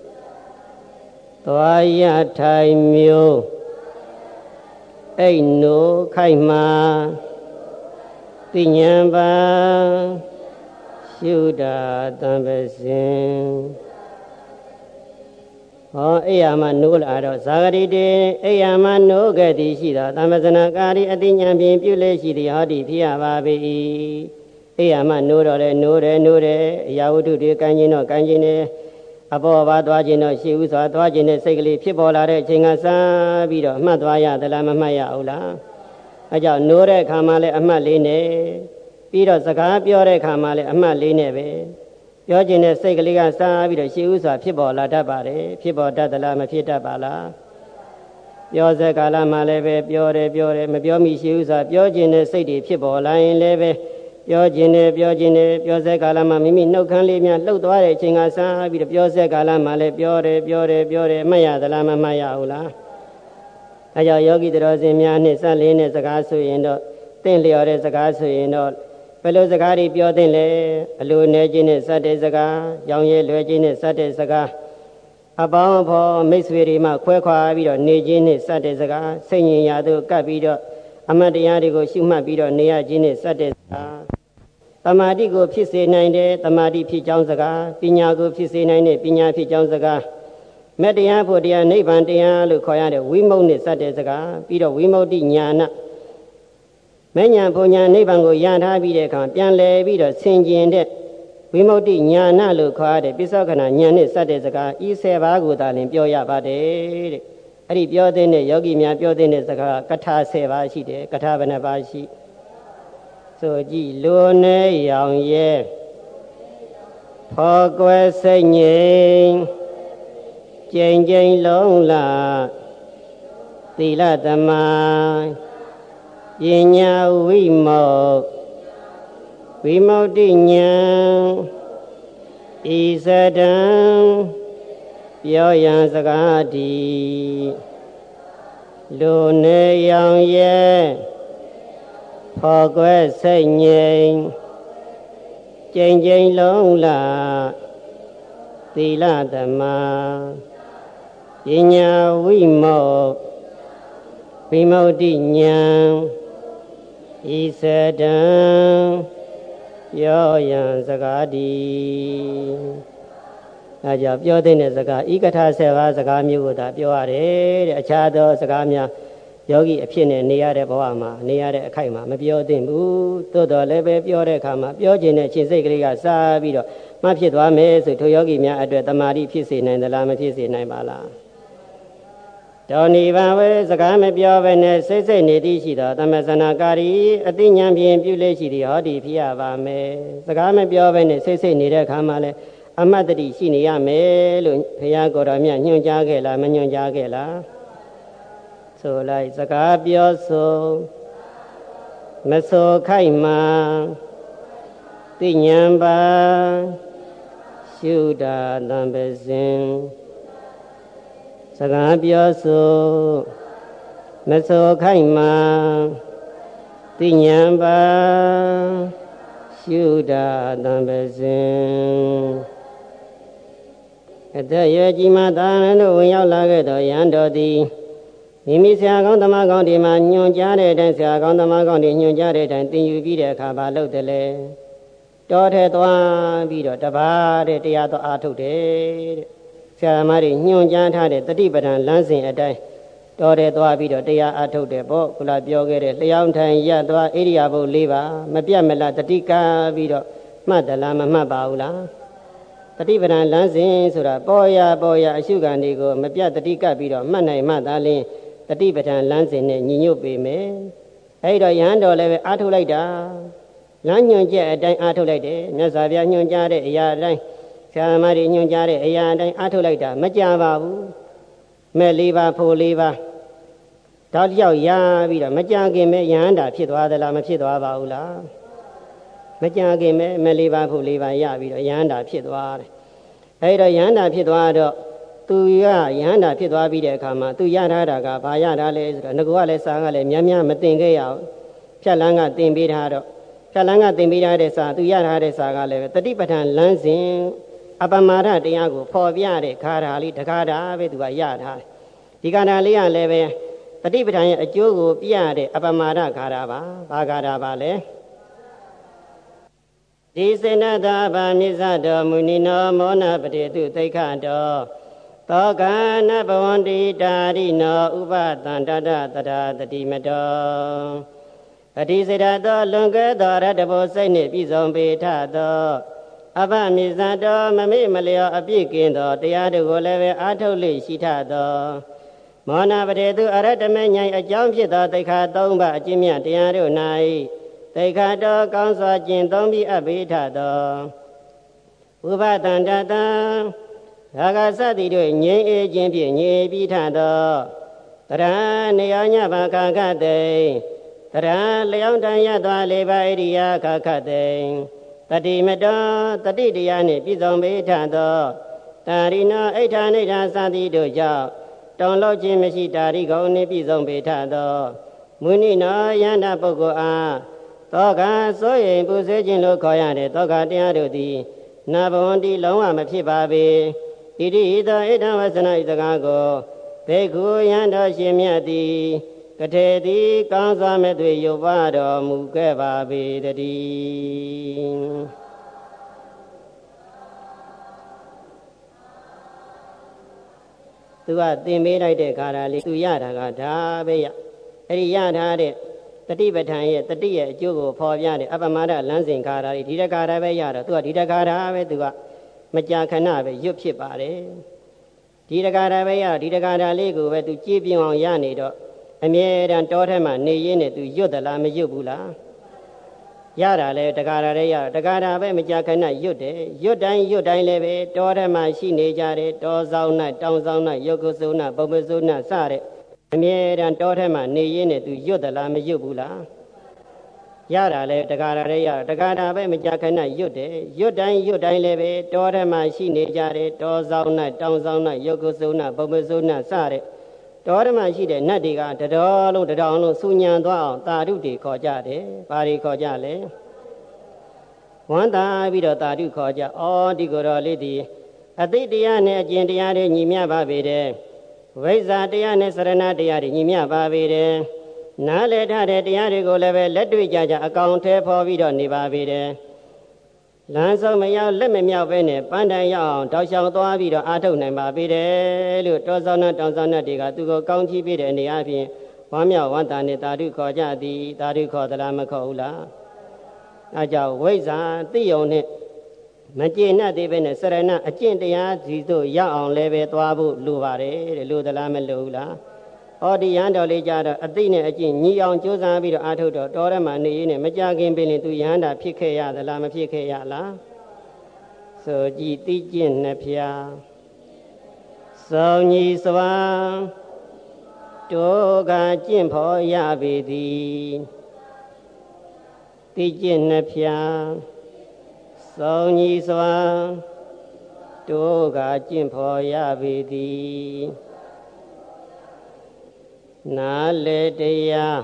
သွားရထိုင်မျိုးအိမ်နိုးခိုက်မှာသိဉာဏ်ပါရှုတာတံပစဉ်ဟောအိယာမနိုးလာတော့ဇာဂရိတေအိယာမနိုးခဲ့သည်ရှိသောသမ္ပဇနာကာရီအတိညာဖြင့်ပြုလေရှိသည်ဟောဒီဖြစ်ရပါ၏အိယာမနိုးတော့လေနိုးတယ်အရာဝတ္ထုတွေကမ်းခြင်းတော့ကမ်းခြင်းနဲ့အပေါ်ပါသွားခြင်းတော့ရှိဥစွာသွားခြင်းနဲ့စိတ်ကလေးဖြစ်ပေါ်လာတဲ့အချိန်ကစပြီးတော့မှတ်သွားရသလားမမှတ်ရဘူးလားအဲကြောင့်နိုးတဲ့အခါမှလည်းအမှတ်လေးနဲ့ပြီးတော့စကားပြောတဲ့အခါမှလည်းအမှတ်လေးနဲ့ပဲပြောခြင်းနဲ့စိတ်ကလေးကစားပြီးတော့ရှိဥစွာဖြစ်ပေါ်လာတတ်ပါတယ်ဖြစ်ပေါ်တတ်သလားမဖြစ်တတ်ပါလားပြောစကားလာမှလည်းပဲပြောတယ်မပြောမိရှိဥစွာပြောခြင်းနဲ့စိတ်တွေဖြစ်ပေါ်လာရင်လည်းပဲပြောခြင်းနဲ့ပြောစကားလာမှမိမိနှုတ်ခမ်းလေးများလှုပ်သွားတဲ့အချိန်ကစားပြီးတော့ပြောစကားလာမှလည်းပြောတယ်မှတ်ရသလားမမှတ်ရဘူးလားအဲကြောင့်ယောဂီတော်စင်များနဲ့စလေးနဲ့စကားဆိုရင်တော့တင့်လျော်တဲ့စကားဆိုရင်တော့ဘယ်လိုစကားတွေပြောသင့်လဲအလိုနေခြင်းနဲ့စတဲ့စကားရောင်ရဲလွယ်ခြင်းနဲ့စတဲ့စကားအပေါင်းအဖော်မိတ်ဆွေတွေမှခွဲခွာပြီးတော့နေခြင်းနဲ့စတဲ့စကားစိတ်ညင်ရာသို့ကပ်ပြီးတော့အမှတ်တရားတွေကိုရှုမှတ်ပြီးတော့နေရခြင်းနဲ့စတဲ့စကားသမာဓိကိုဖြစ်စေနိုင်တဲ့သမာဓိဖြစ်ကြောင်းစကားပညာကိုဖြစ်စေနိုင်တဲ့ပညာဖြစ်ကြောင်းစကားမေတ္တရားဖို့တရားနိဗ္ဗာန်တရားလို့ခေါ်ရတဲ့ဝိမု ക്തി နဲ့စတဲ့စကားပြီးတော့ဝိမု ക്തി ဉာဏမဉ္ဇဉ်ဘုံညာနိဗ္ဗာန်ကိုရထားပြီးတဲ့အခါပြန်လည်ပြီးတော့ဆင်ခြင်တဲ့ဝိမု ക്തി ဉာဏလို့ခေါ်ရတဲ့ပိဿကနာဉာဏ်နဲ့စတဲ့စကားဤ10ပါးကိုသာလင်ပြောရပါတယ်တဲ့အဲ့ဒီပြောတဲ့ယောဂီများပြောတဲ့စကားကထာ10ပါးရှိတယ်ကထာဘယ်နှပါးရှိဆိုကြည့်လိုနေရောင်ရဲဖော်ကွယ်စိတ်ငြိမ်ကြိမ်ကြိမ်လုံးလာသီလသမာပညာဝိမု ക്തി ဉာဏ်ဤစတံပြောရန်စကားဒီလူနေရောင်ရဲ့ဖော်ကွယ်စိတ်ငြိမ်ကြိမ်ကြိမ်လုံးလာသီလဓမ္မပညာဝိမုတ်ဝိမု tti ဉာဏ်ဤစတံပြောရန်စကားဒီအဲကြောင့်ပြောတဲ့စကားဤကထာ7ပါးစကားမျိုးကိုသာပြောရတယ်တဲ့အခြားသောစကားများယောဂီအဖြစ်နဲ့နေရတဲ့ဘဝမှာနေရတဲ့အခိုက်မှာမပြောသင့်ဘူးသို့တော်လည်းပဲပြောတဲ့အခါမှာပြောခြင်းနဲ့ခြင်းစိတ်ကလေးကစားပြီးတော့မှဖြစ်သွားမယ်ဆိုထိုယောဂီများအတွက်တမာတိဖြစ်စေနိုင်သလားမဖြစ်စေနိုင်ပါလားတောနိဗ္ဗာန်ဝေစကားမပြောဘဲနဲ့စိတ်စိတ်နေသည်ရှိသောသမစနာကာရီအသိဉာဏ်ဖြင့်ပြုလေရှိသည်ဟောဒီဖြစ်ရပါမယ်စကားမပြောဘဲနဲ့စိတ်စိတ်နေတဲ့အခါမှာလည်းအမတ်တတိရှိနေရမယ်လို့ဘုရားကိုယ်တော်မြတ်ညွှန်ကြားခဲ့လားမညွှန်ကြားခဲ့လားဆိုလိုက်စကားပြောဆိုမဆိုခိုက်မှသိဉာဏ်ပါရှုတာတံပစဉ်စကားပြောဆိုမဆိုခိုက်မှသိဉာဏ်ပါရှုတာတံပစဉ်အသက်ရွယ်ကြီးမှသာရဏတို့ဝင်ရောက်လာခဲ့သောယဟန်တော်သည်မိမိဆရာကောင်းသမားကောင်းဒီမှာညွှန်ကြားတဲ့အတိုင်းဆရာကောင်းသမားကောင်းဒီညွှန်ကြားတဲ့အတိုင်းသင်ယူပြီးတဲ့အခါဘာလုပ်တယ်လဲတောထဲသွားပြီးတော့တပါးတဲ့တရားတော်အားထုတ်တယ်တဲ့ဆရာသမားတွေညွှန်ကြားထားတဲ့တတိပဒံလမ်းစဉ်အတိုင်းတောထဲသွားပြီးတော့တရားအားထုတ်တယ်ပေါ့ခုနပြောခဲ့တဲ့လျှောင်းထိုင်ရသွားဣရိယာပုတ်၄ပါးမပြတ်မလားတတိကပြီးတော့မှတ်တယ်လားမမှတ်ပါဘူးလားတတိပဒံလမ်းစဉ်ဆိုတာပေါ်ရအရှုခံတွေကိုမပြတ်တတိကပြီးတော့မှတ်နိုင်မှသာလင်းတတိပဒံလမ်းစဉ်နဲ့ညီညွတ်ပေမယ်အဲ့တော့ယဟန်တော်လည်းပဲအားထုတ်လိုက်တာလမ်းညွှန်ချက်အတိုင်းအားထုတ်လိုက်တယ်မြတ်စွာဘုရားညွှန်ကြားတဲ့အရာအတိုင်းဆရာသမားတွေညွှန်ကြားတဲ့အရာအတိုင်းအားထုတ်လိုက်တာမကြပါဘူးမဲ့၄ပါးဖို့၄ပါးတောက်တယောက်ရပြီးတော့မကြခင်ပဲယဟန်တာဖြစ်သွားသလားမဖြစ်သွားပါဘူးလားမကြခင်ပဲမဲ့၄ပါးဖို့၄ပါးရပြီးတော့ယဟန်တာဖြစ်သွားတယ်အဲ့တော့ယဟန်တာဖြစ်သွားတော့သူရယဟန်တာဖြစ်သွားပြီးတဲ့အခါမှာသူရထားတာကဘာရထားလဲဆိုတော့ငကူကလည်းစာကလည်းများမတင်ခဲ့ရအောင်ဖြတ်လန်းကတင်ပေးထားတော့ဖြတ်လန်းကတင်ပေးထားတဲ့စာသူရထားတဲ့စာကလည်းတတိပဋ္ဌာန်လမ်းစဉ်အပမာဒတရားကိုဖော်ပြတဲ့ခါဓာလေးတခါဓာပဲသူကရထားတယ်ဒီခါဓာလေးကလည်းပဲတတိပဋ္ဌာန်ရဲ့အကျိုးကိုပြတဲ့အပမာဒခါဓာပါဘာခါဓာပါလဲဒီစေနသာဗာမြစ္ဆတော်မုနိနောမောနပတိတုသိက္ခတောသောကနဘဝန္တိတာရိနောဥပသန္တတတရာတတိမတောအတိစေတသောလွန်ကဲသောရတ္တဘောစိတ်နှင့်ပြည်စုံပေထသောအဘမြစ္ဆတော်မမေ့မလျော်အပြည့်ကင်းသောတရားတို့ကိုလည်းပဲအားထုတ်လေရှိထသောမောနပတိတုအရတ္တမဉ္ဇဉ်အကြောင်းဖြစ်သောသိက္ခာ၃ပါးအကျင့်မြတ်တရားတို့၌သိက္ခာတော်ကောင်းစွာကျင့်သုံးပြီးအဘိထသောဥပသန္တတရာဂစသည်တို့ငြိမ်းအေးခြင်းဖြင့်ငြိမ်ပြီးထသောတရနေယညဘာခခတေတရလျောင်းတန်ရသွားလေပါဣရိယာခခတေတတိမတောတတိတရားနှင့်ပြည်စုံပေထသောတာရိနောအိဋ္ဌာနိဋ္ဌာစသည်တို့ကြောင့်တုံလို့ခြင်းမရှိတာရိကုံနှင့်ပြည်စုံပေထသောမုနိနောယန္တာပုဂ္ဂိုလ်အားသောကစိုးရိမ်ပူဆွေးခြင်းလို့ခေါ်ရတဲ့သောကတရားတို့သည်နာဘဝန္တိလုံးဝမဖြစ်ပါပေဣတိဟိသောဣဒံဝဆနဤစကားကိုဘေကုယံတော်ရှင်မြတ်သည်ကထေသည်ကောင်းစွာမဲ့သွေရုပ်ပါတော်မူခဲ့ပါပေတည်းသူကသင်ပေးလိုက်တဲ့ခါဓာလေးသူရတာကဒါပဲရအဲ့ဒီရထားတဲ့တတိပဋ္ဌာန်ရဲ့တတိရဲ့အကျိုးကိုဖော်ပြတဲ့အပမာဒလမ်းစဉ်ခါဓာလေးဒီတခါဓာပဲရတော့သူကဒီတခါဓာပဲသူကမကြာခဏပဲရွတ်ဖြစ်ပါတယ်ဒီတကားဓာပဲရဒီတကားဓာလေးကိုပဲသူကြည်ပြင်းအောင်ရနေတော့အမြဲတမ်းတောထဲမှာနေရင်းနဲ့သူရွတ်သလားမရွတ်ဘူးလားရတာလဲတကားဓာလည်းရတကားဓာပဲမကြာခဏရွတ်တယ်ရွတ်တိုင်းလည်းပဲတောထဲမှာရှိနေကြတယ်တောဆောင်၌တောင်ဆောင်၌ရုပ်ကုစုနာပုံပစုနာစတဲ့အမြဲတမ်းတောထဲမှာနေရင်းနဲ့သူရွတ်သလားမရွတ်ဘူးလားရတာလေတက္ကရာလေးရတက္ကရာပဲမကြခဏရွတ်တယ်ရွတ်တိုင်းလည်းပဲတောထဲမှာရှိနေကြတယ်တောဆောင်၌တောင်ဆောင်၌ရုပ်ကုစုဏဘုံမစုဏစတဲ့တောထဲမှာရှိတဲ့နတ်တွေကတတော်လုံးတတော်လုံးစူညံသွားအောင်တာဓုတွေခေါ်ကြတယ်ဘာတွေခေါ်ကြလဲဝန္တာပြီးတော့တာဓုခေါ်ကြဒီကိုယ်တော်လေးဒီအသိတရားနဲ့အကျင့်တရားတွေညီမျှပါပေတယ်ဝိဇ္ဇာတရားနဲ့စရဏတရားတွေညီမျှပါပေတယ်နားလည်ထားတဲ့တရားတွေကိုလည်းပဲလက်တွေ့ကြကြအကောင်ထဲဖော်ပြီးတော့နေပါပေတယ်လမ်းဆုံးမရောက်လက်မမြောက်ပဲနဲ့ပန်းတိုင်ရောက်အောင်တောက်လျှောက်သွားပြီးတော့အားထုတ်နိုင်ပါပေတယ်လို့တောဆောင်နဲ့တောင်ဆောင်နဲ့တွေကသူကိုကောင်းချီးပေးတဲ့အနေအချင်းဝမ်းမြောက်ဝမ်းသာနဲ့တာဓုခေါ်ကြသည်တာဓုခေါ်သလားမခေါ်ဘူးလားအဲကြောင့်ဝိဇ္ဇာသိယုံနဲ့မကျေနပ်သေးပဲနဲ့စရဏအကျင့်တရားစီတို့ရောက်အောင်လည်းပဲသွားဖို့လိုပါတယ်တဲ့လိုသလားမလိုဘူးလားဒီရဟန်းတော်လေးကြတော့အသိနဲ့အကျင့်ညီအောင်ကြိုးစားပြီးတော့အားထုတ်တော့တော်ထဲမှာနေရင်းနဲ့မကြခင်ပင်သူရဟန္တာဖြစ်ခဲ့ရသလားမဖြစ်ခဲ့ရလားဆိုကြည်သိကျင့်နှစ်ဖြာစောညီစွာတောကကျင့်ဖော်ရပေသည်သိကျင့်နှစ်ဖြာစောညီစွာတောကကျင့်ဖော်ရပေသည်နာလေတရား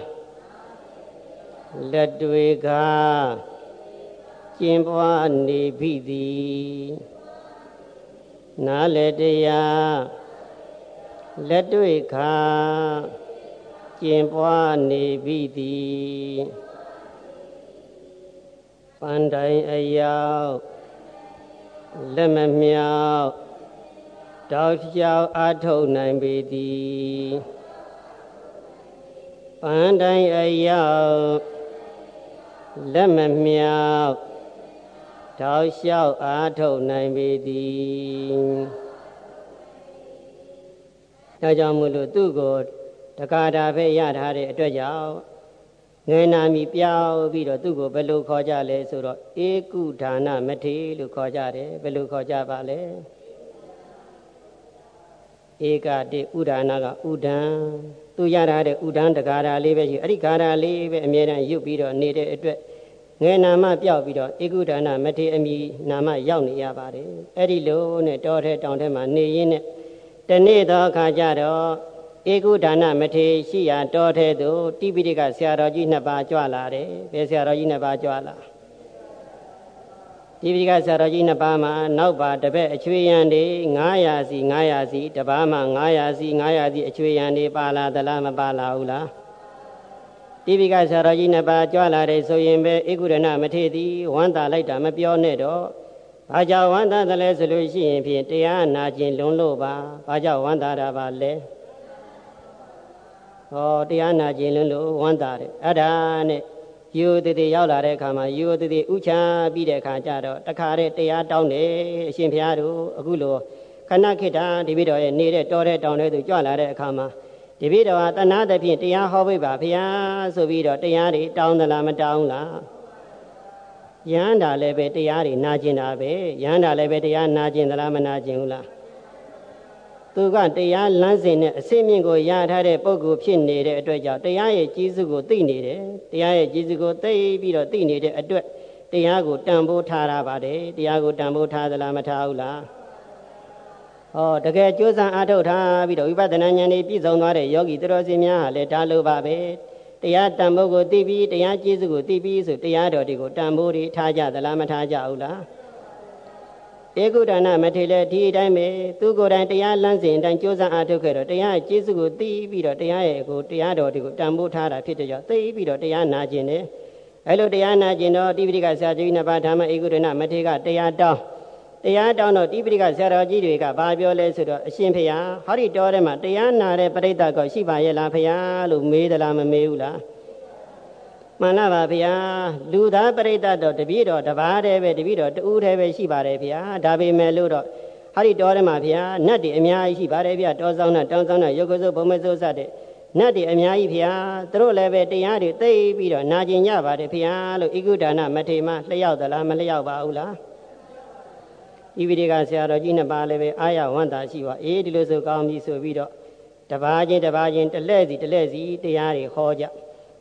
လက်တွေကကျင့်ပွားနေပြီသည်နာလေတရားလက်တွေကကျင့်ပွားနေပြီသည်ပန်းတိုင်အရောက်လက်မမြောက်တောက်လျှောက်အားထုတ်နိုင်ပေသည်ပန်းတိုင်အရောက်လက်မမြောက်တောက်လျှောက်အားထုတ်နိုင်ပေသည်ဒါကြောင့်မို့လို့သူ့ကိုတက္ကရာပဲရထားတဲ့အတွက်ကြောင့်ငယ်နာမီပြောင်းပြီးတော့သူ့ကိုဘယ်လိုခေါ်ကြလဲဆိုတော့ဧကုဒါနမထေလို့ခေါ်ကြတယ်ဘယ်လိုခေါ်ကြပါလဲဧကတိဥဒါနကဥဒံသူရထားတဲ့ဥဒံတက္ကရာလေးပဲရှိအဲ့ဒီဂါရာလေးပဲအမြဲတမ်းရွတ်ပြီးတော့နေတဲ့အတွက်ငယ်နာမပြောက်ပြီးတော့ဧကုဒါနမထေအမိနာမရောက်နေရပါတယ်အဲ့ဒီလိုနဲ့တောထဲတောင်ထဲမှာနေရင်းနဲ့တနေ့သောအခါကျတော့ဧကုဒါနမထေရှိရာတောထဲသို့တိပိဋကဆရာတော်ကြီးနှစ်ပါးကြွလာတယ်ဘယ်ဆရာတော်ကြီးနှစ်ပါးကြွလာတိပိဋကဆရာတော်ကြီးနှစ်ပါးမှာနောက်ပါတပည့်အချွေရန်တွေ900စီတပါးမှာ900စီအချွေရန်တွေပါလာသလားမပါလာဘူးလားတိပိဋကဆရာတော်ကြီးနှစ်ပါးကြွလာတယ်ဆိုရင်ပဲဧကုဒါနမထေသည်ဝမ်းသာလိုက်တာမပြောနဲ့တော့ဘာကြောင့်ဝမ်းသာတယ်လဲဆိုလို့ရှိရင်ဖြင့်တရားနာခြင်းလွန်လို့ပါဘာကြောင့်ဝမ်းသာတာပါလဲတရားနာခြင်းလွန်းလို့ဝမ်းသာတယ်အဲ့ဒါနဲ့ယူတည်ရောက်လာတဲ့အခါမှာယူတည်ဥချပြီးတဲ့အခါကျတော့တခါတည်းတရားတောင်းတယ်အရှင်ဘုရားတို့အခုလိုခဏခေတ္တဒီပိတော်ရဲ့နေတဲ့တောတဲ့တောင်တဲ့သူကြွလာတဲ့အခါမှာဒီပိတော်ဟာတဏှာသဖြင့်တရားဟောပေးပါဘုရားဆိုပြီးတော့တရားတွေတောင်းသလားမတောင်းလားယဟန္တာလည်းပဲတရားတွေနာကျင်တာပဲယဟန္တာလည်းပဲတရားနာကျင်သလားမနာကျင်ဘူးလားသူကတရားလမ်းစဉ်နဲ့အစစ်မြင့်ကိုရထားတဲ့ပုဂ္ဂိုလ်ဖြစ်နေတဲ့အတွက်ကြောင့်တရားရဲ့ကြီးစုကိုသိနေတယ်တရားရဲ့ကြီးစုကိုသိပြီးတော့သိနေတဲ့အတွက်တရားကိုတန်ဖိုးထားရပါတယ်တရားကိုတန်ဖိုးထားသလားမထားဘူးလားတကယ်ကြိုးစားအားထုတ်ထားပြီးတော့ဝိပဿနာဉာဏ်နဲ့ပြည့်စုံသွားတဲ့ယောဂီသူတော်စင်များဟာလည်းဒါလိုပါပဲတရားတန်ဖိုးကိုသိပြီးတရားကြီးစုကိုသိပြီးဆိုတရားတော်တွေကိုတန်ဖိုးတွေထားကြသလားမထားကြဘူးလားဧကုဒါနမထေလည်းဒီအတိုင်းပဲသူကိုယ်တိုင်တရားလမ်းစဉ်အတိုင်းကြိုးစားအားထုတ်ခဲ့တော့တရားကျေးဇူးကိုသိပြီးတော့တရားရဲ့ကိုတရားတော်တွေကိုတန်ဖိုးထားတာဖြစ်တဲ့ကြောင့်သိပြီးတော့တရားနာကျင်တယ်အဲလိုတရားနာကျင်တော့တိပိဋကဆရာကြီးနှစ်ပါးဓမ္မဧကုဒါနမထေကတရားတောင်းတော့တိပိဋကဆရာတော်ကြီးတွေကဘာပြောလဲဆိုတော့အရှင်ဖေဟာဟောဒီတော်ထဲမှာတရားနာတဲ့ပရိသတ်ကရှိပါရဲ့လားဖေဟာလို့မေးသလားမမေးဘူးလားမှန်လားပါဗျာလူသားပရိသတ်တော့တပည့်တော်တပါးတည်းပဲတပည့်တော်တူးတည်းပဲရှိပါတယ်ဗျာဒါပေမဲ့လို့တော့ဟာဒီတော်ထဲမှာဗျာနတ်တွေအများကြီးရှိပါတယ်ဗျာတောဆောင်နဲ့တောင်ဆောင်နဲ့ရုပ်ကစုဘုံမစုစတဲ့နတ်တွေအများကြီးဗျာသူတို့လည်းပဲတရားတွေသိပြီးတော့နာကျင်ကြပါတယ်ဗျာလို့ဧကုဒါနမထေမလျှောက်သလားမလျှောက်ပါဘူးလားဤဝိဒေကဆရာတော်ကြီးနှစ်ပါးလည်းပဲအာရဝန္တာရှိပါဒီလိုဆိုကောင်းပြီဆိုပြီးတော့တပါးချင်းတလဲစီတရားတွေဟောကြ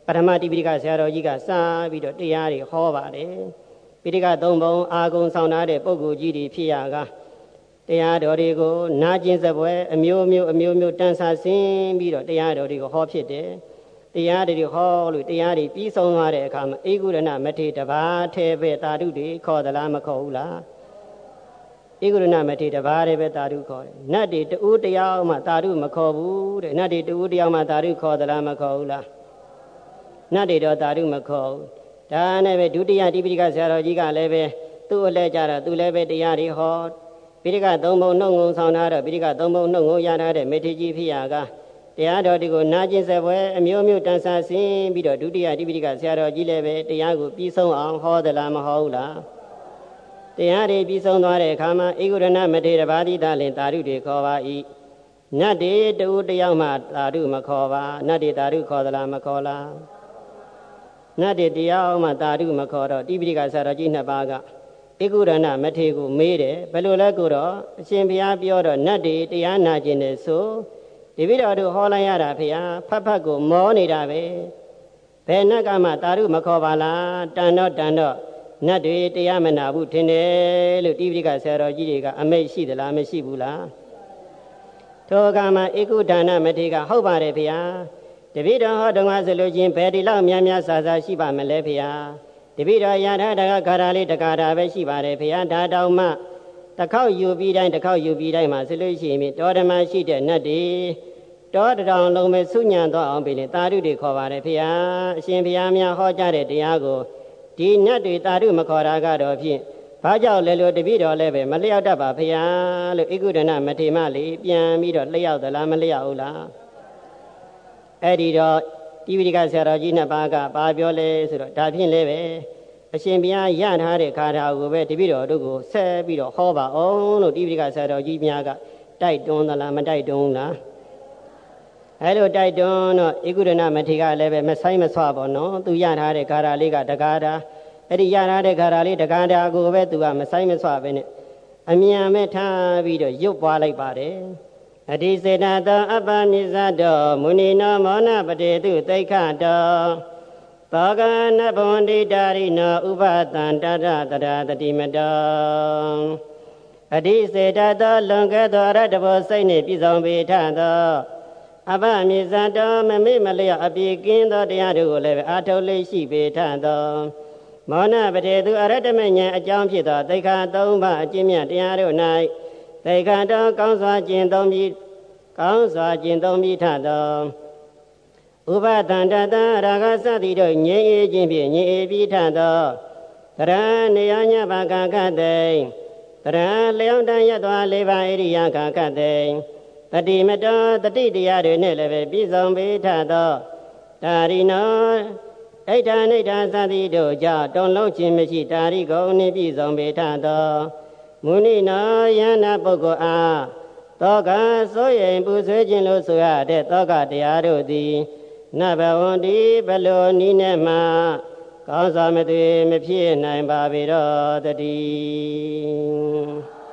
ပထမတိပိဋကဆရာတော်ကြီးကစပြီးတော့တရားတွေဟောပါတယ်ပိဋကသုံးပုံအာဂုံဆောင်ထားတဲ့ပုဂ္ဂိုလ်ကြီးတွေဖြစ်ရကတရားတော်တွေကိုနာကျင်စပွဲအမျိုးမျိုးတန်ဆာဆင်းပြီးတော့တရားတော်တွေကိုဟောဖြစ်တယ်တရားတွေဟောလို့တရားတွေပြီးဆုံးသွားတဲ့အခါမှာဧကုရဏမထေတပါးထဲပဲတာဓုတွေခေါ်သလားမခေါ်ဘူးလားဧကုရဏမထေတပါးထဲပဲတာဓုခေါ်တယ်နတ်တွေတူးတရားမှတာဓုမခေါ်ဘူးတဲ့နတ်တွေတူးတရားမှတာဓုခေါ်သလားမခေါ်ဘူးလားနတ်တွေတော့တာဓုမခေါ်ဘူးဒါနဲ့ပဲဒုတိယတိပိဋကဆရာတော်ကြီးကလည်းပဲသူ့အလဲကြတော့သူလည်းပဲတရားတွေဟောပိဋကသုံးပုံနှုတ်ငုံဆောင်ထားတော့ပိဋကသုံးပုံနှုတ်ငုံရထားတဲ့မေထေကြီးဖြစ်ရကတရားတော်ဒီကိုနာကျင်စပွဲအမျိုးမျိုးတန်ဆာဆင်းပြီးတော့ဒုတိယတိပိဋကဆရာတော်ကြီးလည်းပဲတရားကိုပြီးဆုံးအောင်ဟောသလားမဟောဘူးလားတရားတွေပြီးဆုံးသွားတဲ့အခါမှာဧကုရဏမထေရဘာတိတလင်တာဓုတွေခေါ်ပါ၏နတ်တွေတူတယောက်မှတာဓုမခေါ်ပါနတ်တွေတာဓုခေါ်သလားမခေါ်လားနတ်တွေတရားမှတာဓုမခေါ်တော့တိပိဋကဆရာတော်ကြီးနှစ်ပါးကဧကုရဏမထေရကိုမေးတယ်ဘယ်လိုလဲကိုတော့အရှင်ဘုရားပြောတော့နတ်တွေတရားနာကျင်တယ်ဆိုဒီပိတော်တို့ဟောလိုက်ရတာဖေဟာဖတ်ကိုမောနေတာပဲဘယ်နတ်ကမှတာဓုမခေါ်ပါလားတန်တော့နတ်တွေတရားမနာဘူးထင်တယ်လို့တိပိဋကဆရာတော်ကြီးတွေကအမိတ်ရှိသလားမရှိဘူးလားထိုအခါမှာဧကုဒါနမထေရကဟုတ်ပါတယ်ဖေဟာတပိတော်ဟောတော်ဆိုလို့ချင်းဘယ်ဒီလောက်များဆာရှိပါမလဲဖေဟာတပိတော်ရထားတကခါရာလေးတကာတာပဲရှိပါတယ်ဖေဟာဒါတောင်မှတစ်ခေါက်ယူပြီးတိုင်းမှာဆိုလို့ရှိရင်တောဓမ္မရှိတဲ့နတ်တွေတောတောင်လုံးပဲဆုညံသွားအောင်ပြီးရင်တာဓုတွေခေါ်ပါတယ်ဖေဟာအရှင်ဘုရားများဟောကြားတဲ့တရားကိုဒီနတ်တွေတာဓုမခေါ်တာကတော့ဖြင့်ဘာကြောင့်လဲလို့တပိတော်လည်းပဲမလျောက်တတ်ပါဖေဟာလို့ဧကုဒဏမထေမလေးပြန်ပြီးတော့လျောက်သလားမလျောက်ဘူးလားအဲ့ဒီတော့တိပိဋကဆရာတော်ကြီးနှစ်ပါးကဘာပြောလဲဆိုတော့ဒါဖြင့်လည်းပဲအရှင်ဘုရားရထားတဲ့ခါထာကိုပဲတပိတော်တို့ကိုဆက်ပြီးတော့ဟောပါအောင်လို့တိပိဋကဆရာတော်ကြီးများကတိုက်တွန်းသလားမတိုက်တွန်းလားအဲ့လိုတိုက်တွန်းတော့ဧကုဒဏမထေရကလည်းပဲမဆိုင်မဆွပါနော်သူရထားတဲ့ခါထာလေးကတကားတာအဲ့ဒီရထားတဲ့ခါထာလေးတကားတာကိုပဲသူကမဆိုင်မဆွပဲနဲ့အမြန်မဲ့ထားပြီးတော့ရုပ်ပွားလိုက်ပါတယ်အတိစေတသောအပ္ပနိစ္စတောမုနိနောမောနပတေတုသိက္ခတောသောကနဘဝန္တိတာရိနောဥပသံတရတရာတတိမတောအတိစေတသောလွန်ကဲ့သောအရတ္တဘောစိတ်နှင့်ပြည့်စုံပေထသောအပ္ပနိစ္စတောမမေ့မလျော့အပြည့်ကင်းသောတရားတို့ကိုလည်းအာထုတ်လေးရှိပေထသောမောနပတေတုအရတ္တမဉ္ဇဉ်အကြောင်းဖြစ်သောသိက္ခာ၃ပါးအကျင့်မြတ်တရားတို့၌သိက္ခာတော်ကောင်းစွာကျင့်သုံးပြီးထသောဥပဒန္တတရာဂသတိတို့ငြိမ်းအေးခြင်းဖြင့်ငြိမ်းအေးပြီးထသောတရဏေယညဘာကကတိတရလျောင်းတန်ရသော၄ပါးဣရိယာကကတိတတိမတောတတိတရားတွေနဲ့လည်းပဲပြည့်စုံပြီးထသောတာရိနောဣဋ္ဌာနိဋ္ဌာသတိတို့ကြောင့်တုံလုံးခြင်းမရှိတာရိကုံနှင့်ပြည့်စုံပြီးထသောမုနိနောယန္နာပုဂ္ဂိုလ်အားသောကစိုးရိမ်ပူဆွေးခြင်းလို့ဆိုရတဲ့သောကတရားတို့သည်နဘဝန္တိဘလိုနိနဲ့မှကောင်းစွာမသွေမဖြစ်နိုင်ပါပေတော့တည်း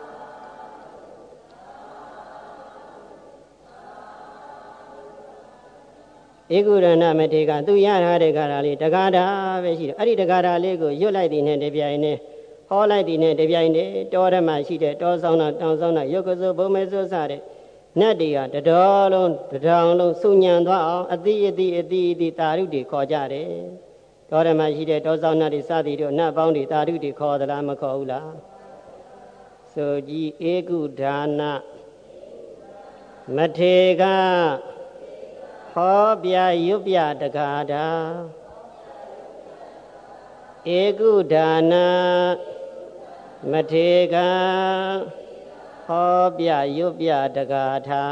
ဧကုရဏမထေရကသူရထားတဲ့ခါလေးတကားတာပဲရှိတယ်အဲ့ဒီတကားတာလေးကိုရွတ်လိုက်သည်နဲ့တပြိုင်နဲ့ဟောလိုက်သည်နဲ့တပြိုင်တည်းတောဓမ္မရှိတဲ့တောဆောင်တာတောင်ဆောင်တာရုပ်ကစိုးဘုံမဲစိုးစတဲ့နတ်တွေကတတော်လုံးတထောင်လုံးစုညံသွားအောင်အတိတာရုတွေခေါ်ကြတယ်တောဓမ္မရှိတဲ့တောဆောင်နတ်တွေစသည်တို့နတ်ပေါင်းတွေတာရုတွေခေါ်သလားမခေါ်ဘူးလားဆိုကြည်ဧကုဒါနမထေကဟောပြရွတ်ပြတကားတာဧကုဒါနမထေကဟောပြရွတ်ပြတကားထာ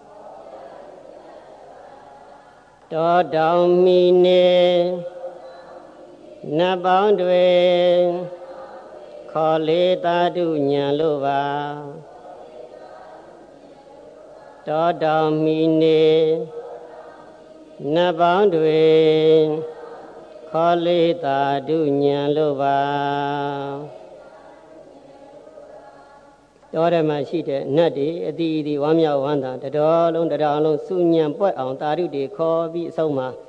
တောတောင်မီနေနတ်ပေါင်းတွေခေါ်လေသာဓုညံလို့ပါတောတောင်မီနေနတ်ပေါင်းတွေခေါ်လေသာဓုညံလို့ပါတောထဲမှာရှိတဲ့နတ်တွေအတီးတီဝမ်းမြောက်ဝမ်းသာတတော်လုံးတတော်လုံးစုညံပွက်အောင်သာဓုတွေခေါ်ပြီးအဆုံးမှာတ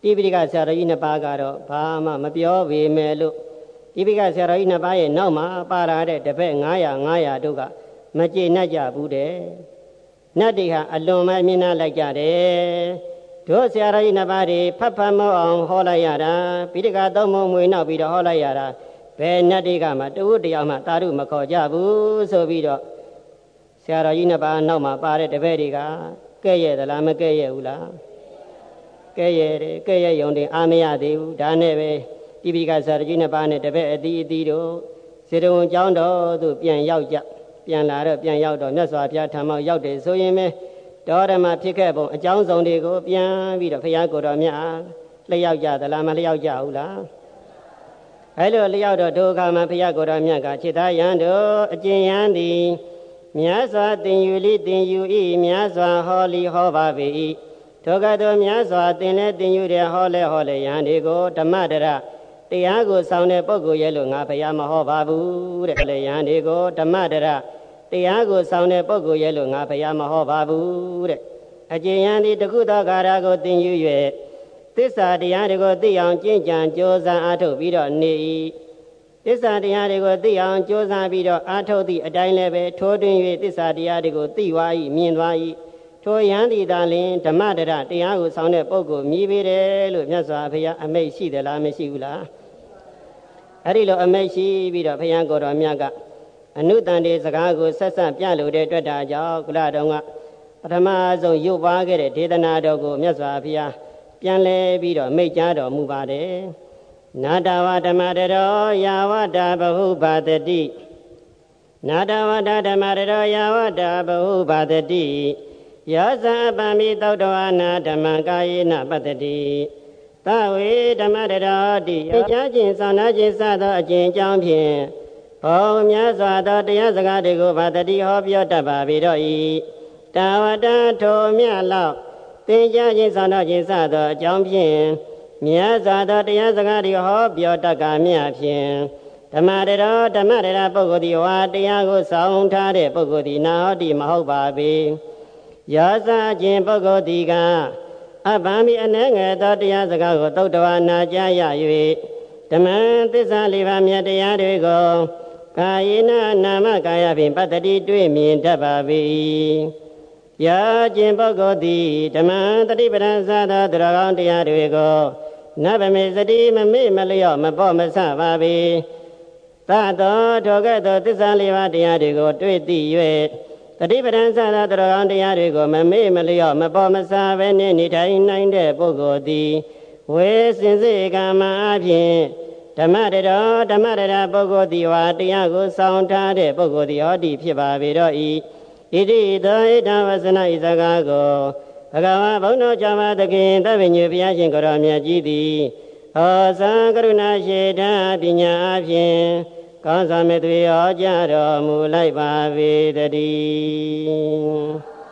တိပိဋကဆရာတော်ကြီးနှစ်ပါးကတော့ဘာမှမပြောပေမဲ့လို့တိပိဋကဆရာတော်ကြီးနှစ်ပါးရဲ့နောက်မှာပါလာတဲ့တပည့်900တို့ကမကျေနပ်ကြဘူးတဲ့နတ်တွေဟာအလွန်မှမြင်နာလိုက်ကြတယ်တို့ဆရာတော်ကြီးနှစ်ပါးတွေဖတ်မောအောင်ဟောလိုက်ရတာပိဋကသုံးပုံမွေနောက်ပြီးတော့ဟောလိုက်ရတာဘယ်နတ်တွေကမှတဝတ်တရားမှတာရုမခေါ်ကြဘူးဆိုပြီးတော့ဆရာတော်ကြီးနှစ်ပါးနောက်မှာပါတဲ့တပည့်တွေကကဲ့ရဲ့သလားမကဲ့ရဲ့ဘူးလားကဲ့ရဲ့တယ်ကဲ့ရဲ့ယုံတင်အားမရသေးဘူးဒါနဲ့ပဲတိပိဋကဆရာတော်ကြီးနှစ်ပါးနဲ့တပည့်အသီးတို့စေတဝန်ကျောင်းတော်သို့ပြန်ရောက်ကြပြန်လာတော့ပြန်ရောက်တော့မြတ်စွာဘုရားထံမှရောက်တယ်ဆိုရင်ပဲတော်ဓမ္မဖြစ်ခဲ့ပုံအကြောင်းစုံတွေကိုပြန်ပြီးတော့ဘုရားကိုယ်တော်မြတ်လျှောက်ကြသလားမလျှောက်ကြဘူးလားအဲလိုလျှောက်တော့ဒုက္ခမှာဘုရားကိုယ်တော်မြတ်ကခြေသားယံတို့အကျဉ်ယံသည်မြတ်စွာသင်ယူလိသင်ယူ၏မြတ်စွာဟောလိဟောပါပေ၏ထိုကဲ့သို့မြတ်စွာသင်လည်းသင်ယူတယ်ဟောလည်းဟောလည်းယံတွေကိုဓမ္မတရတရားကိုဆောင်တဲ့ပုဂ္ဂိုလ်ရဲ့လို့ငါဘုရားမဟောပါဘူးတဲ့လေယံတွေကိုဓမ္မတရတရားကိုဆောင်တဲ့ပုဂ္ဂိုလ်ရဲ့လို့ငါဘုရားမဟောပါဘူးတဲ့အကျဉ်ယံသည်တကုသောကာရကိုသင်ယူ၍သစ္စာတရားတွေကိုသိအောင်ကျင့်ကြံကြိုးစားအားထုတ်ပြီးတော့နေ၏သစ္စာတရားတွေကိုသိအောင်ကြိုးစားပြီးတော့အားထုတ်သည့်အတိုင်းလည်းပဲထိုးတွင်၍သစ္စာတရားတွေကိုသိသွား၏မြင်သွား၏ထိုယံသည်သာလျှင်ဓမ္မတရတရားကိုဆောင်တဲ့ပုဂ္ဂိုလ်မြည်ပေတယ်လို့မြတ်စွာဘုရားအမိန့်ရှိသလားမရှိဘူးလားအဲ့ဒီလိုအမိန့်ရှိပြီးတော့ဘုရားကိုယ်တော်မြတ်ကအနုတန်တေစကားကိုဆက်ဆက်ပြလို့တဲ့အတွက်ဒါကြောင့်ကုလတော်ကပထမဆုံးရုပ်ပွားခဲ့တဲ့ဒေသနာတော်ကိုမြတ်စွာဘုရားပြန်လဲပြီးတော့မိန့်ကြားတော်မူပါတယ်နာတဝဓမ္မတရောယာဝတဘဟုပါတတိနာတဝဓဓမ္မတရောယာဝတဘဟုပါတတိယောဇာပံမိသောတဝနာဓမ္မကာယေနပတ္တိသဝေဓမ္မတရောတိကြားခြင်းသာနာခြင်းစသောအကျင့်အကြောင်းဖြင့်ဘောများစွာသောတရားစကားတွေကိုပါတတိဟောပြောတတ်ပါပြီတော့ဤတာဝတထိုမြတ်လောက်သင်ကြားခြင်းသာနာခြင်းစသောအကြောင်းဖြင့်မြတ်စွာသောတရားစကားတွေဟောပြောတတ်ကမြတ်ဖြင့်ဓမ္မတရောဓမ္မတရာပုဂ္ဂိုလ်သည်ဝါတရားကိုဆောင်ထားတဲ့ပုဂ္ဂိုလ်သည်နာဟောတိမဟုတ်ပါပေယောဇာခြင်းပုဂ္ဂိုလ်သည်ကအဘံမိအနှဲငယ်သောတရားစကားကိုသုတ္တဝါနာကြားရ၍ဓမ္မသစ္စာလေးပါးမြတ်တရားတွေကိုကာယေနနာမကာယဖြင့်ပတ္တိတွေ့မြင်တတ်ပါ၏ယာခြင်းပုဂ္ဂိုလ်သည်ဓမ္မတတိပဒံသာသောသူတော်ကောင်းတရားတွေကိုနဗမေစတိမမေ့မလျော့မပေါ့မဆပါပေသသောထိုကဲ့သို့သစ္စာလေးပါးတရားတွေကိုတွေ့သိ၍တတိပဒံသာသောသူတော်ကောင်းတရားတွေကိုမမေ့မလျော့မပေါ့မဆဘဲနှင့်နေထိုင်နိုင်တဲ့ပုဂ္ဂိုလ်သည်ဝေစင်စေကမအပြင်ဓမ္မတရောဓမ္မတရာပုဂ္ဂိုလ်သည်ဝါတရားကိုဆောင်ထားတဲ့ပုဂ္ဂိုလ်သည်ဟောတိဖြစ်ပါပေတော့ဤဣတိသောဣဒံဝဆနဤစကားကိုဘဂဝါဘုန်းတော်ကြောင့်သခင်သဗ္ဗညုဘုရားရှင်ကိုရောမြတ်ကြီးသည်ဟောဇံကရုဏာရှိတာပညာအဖြင့်ကောင်းစွာမေတ္တာဟောကြားတော်မူလိုက်ပါပေတည်း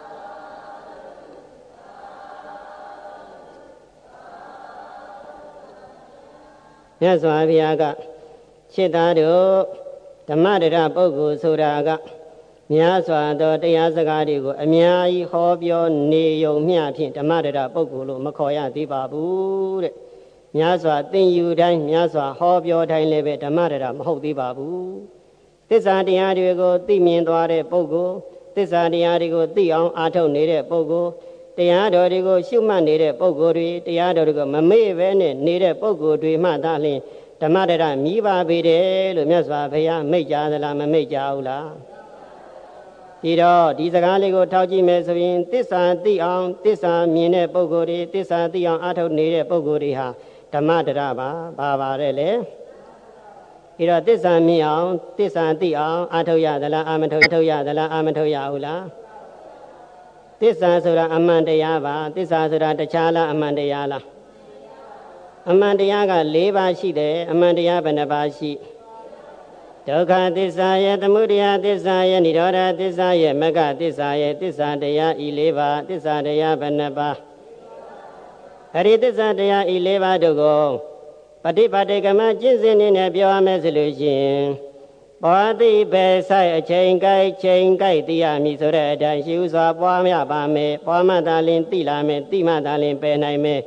မြတ်စွာဘုရားကစိတ်သားတို့ဓမ္မတရပုဂ္ဂိုလ်ဆိုတာကများစွာသောတရားစကားတွေကိုအများကြီးဟောပြောနေုံမျှဖြင့်ဓမ္မတရပုဂ္ဂိုလ်လို့မခေါ်ရသေးပါဘူးတဲ့များစွာသင်ယူတိုင်းများစွာဟောပြောတိုင်းလည်းပဲဓမ္မတရမဟုတ်သေးပါဘူးသစ္စာတရားတွေကိုသိမြင်သွားတဲ့ပုဂ္ဂိုလ်သစ္စာတရားတွေကိုသိအောင်အားထုတ်နေတဲ့ပုဂ္ဂိုလ်တရားတော်တွေကိုရှုမှတ်နေတဲ့ပုဂ္ဂိုလ်တွေတရားတော်တွေကိုမမေ့ဘဲနဲ့နေတဲ့ပုဂ္ဂိုလ်တွေမှသာလျှင်ဓမ္မတရမြည်ပါပေတယ်လို့မြတ်စွာဘုရားမိန့်ကြားသလားမမိန့်ကြားဘူးလားဒီတော့ဒီစကားလေးကိုထောက်ကြည့်မယ်ဆိုရင်သစ္စာသိအောင်သစ္စာမြင်တဲ့ပုဂ္ဂိုလ်တွေသစ္စာသိအောင်အားထုတ်နေတဲ့ပုဂ္ဂိုလ်တွေဟာဓမ္မတရပါပါတယ်လေဒီတော့သစ္စာမြင်အောင်သစ္စာသိအောင်အားထုတ်ရသလားအာမထုတ်ရသလားအာမထုတ်ရဘူးလားသစ္စာဆိုတာအမှန်တရားပါသစ္စာဆိုတာတခြားလားအမှန်တရားလားအမှန်တရားက၄ပါးရှိတယ်အမှန်တရားဘယ်နှပါးရှိဒုက္ခသစ္စာရဲ့သမုဒယသစ္စာရဲ့និရောဓသစ္စာရဲ့မဂ္ဂသစ္စာရဲ့သစ္စာတရားဤ၄ပါးသစ္စာတရားဘယ်နှပါးအဲဒီသစ္စာတရားဤ၄ပါးတို့ကိုပฏิပါတိကမကျင့်စဉ်နဲ့ပြောရမယ်ဆိုလို့ရှိရင်ဘောတိပဲဆိုင်အချိန်ကိုက်ချိန်ကိုက်သိရမည်ဆိုတဲ့အတိုင်းရှိဥစွာပွားများပါမယ်ပွားမှသာလင်သိလာမယ်သိမှသာလင်ပယ်နိုင်မယ်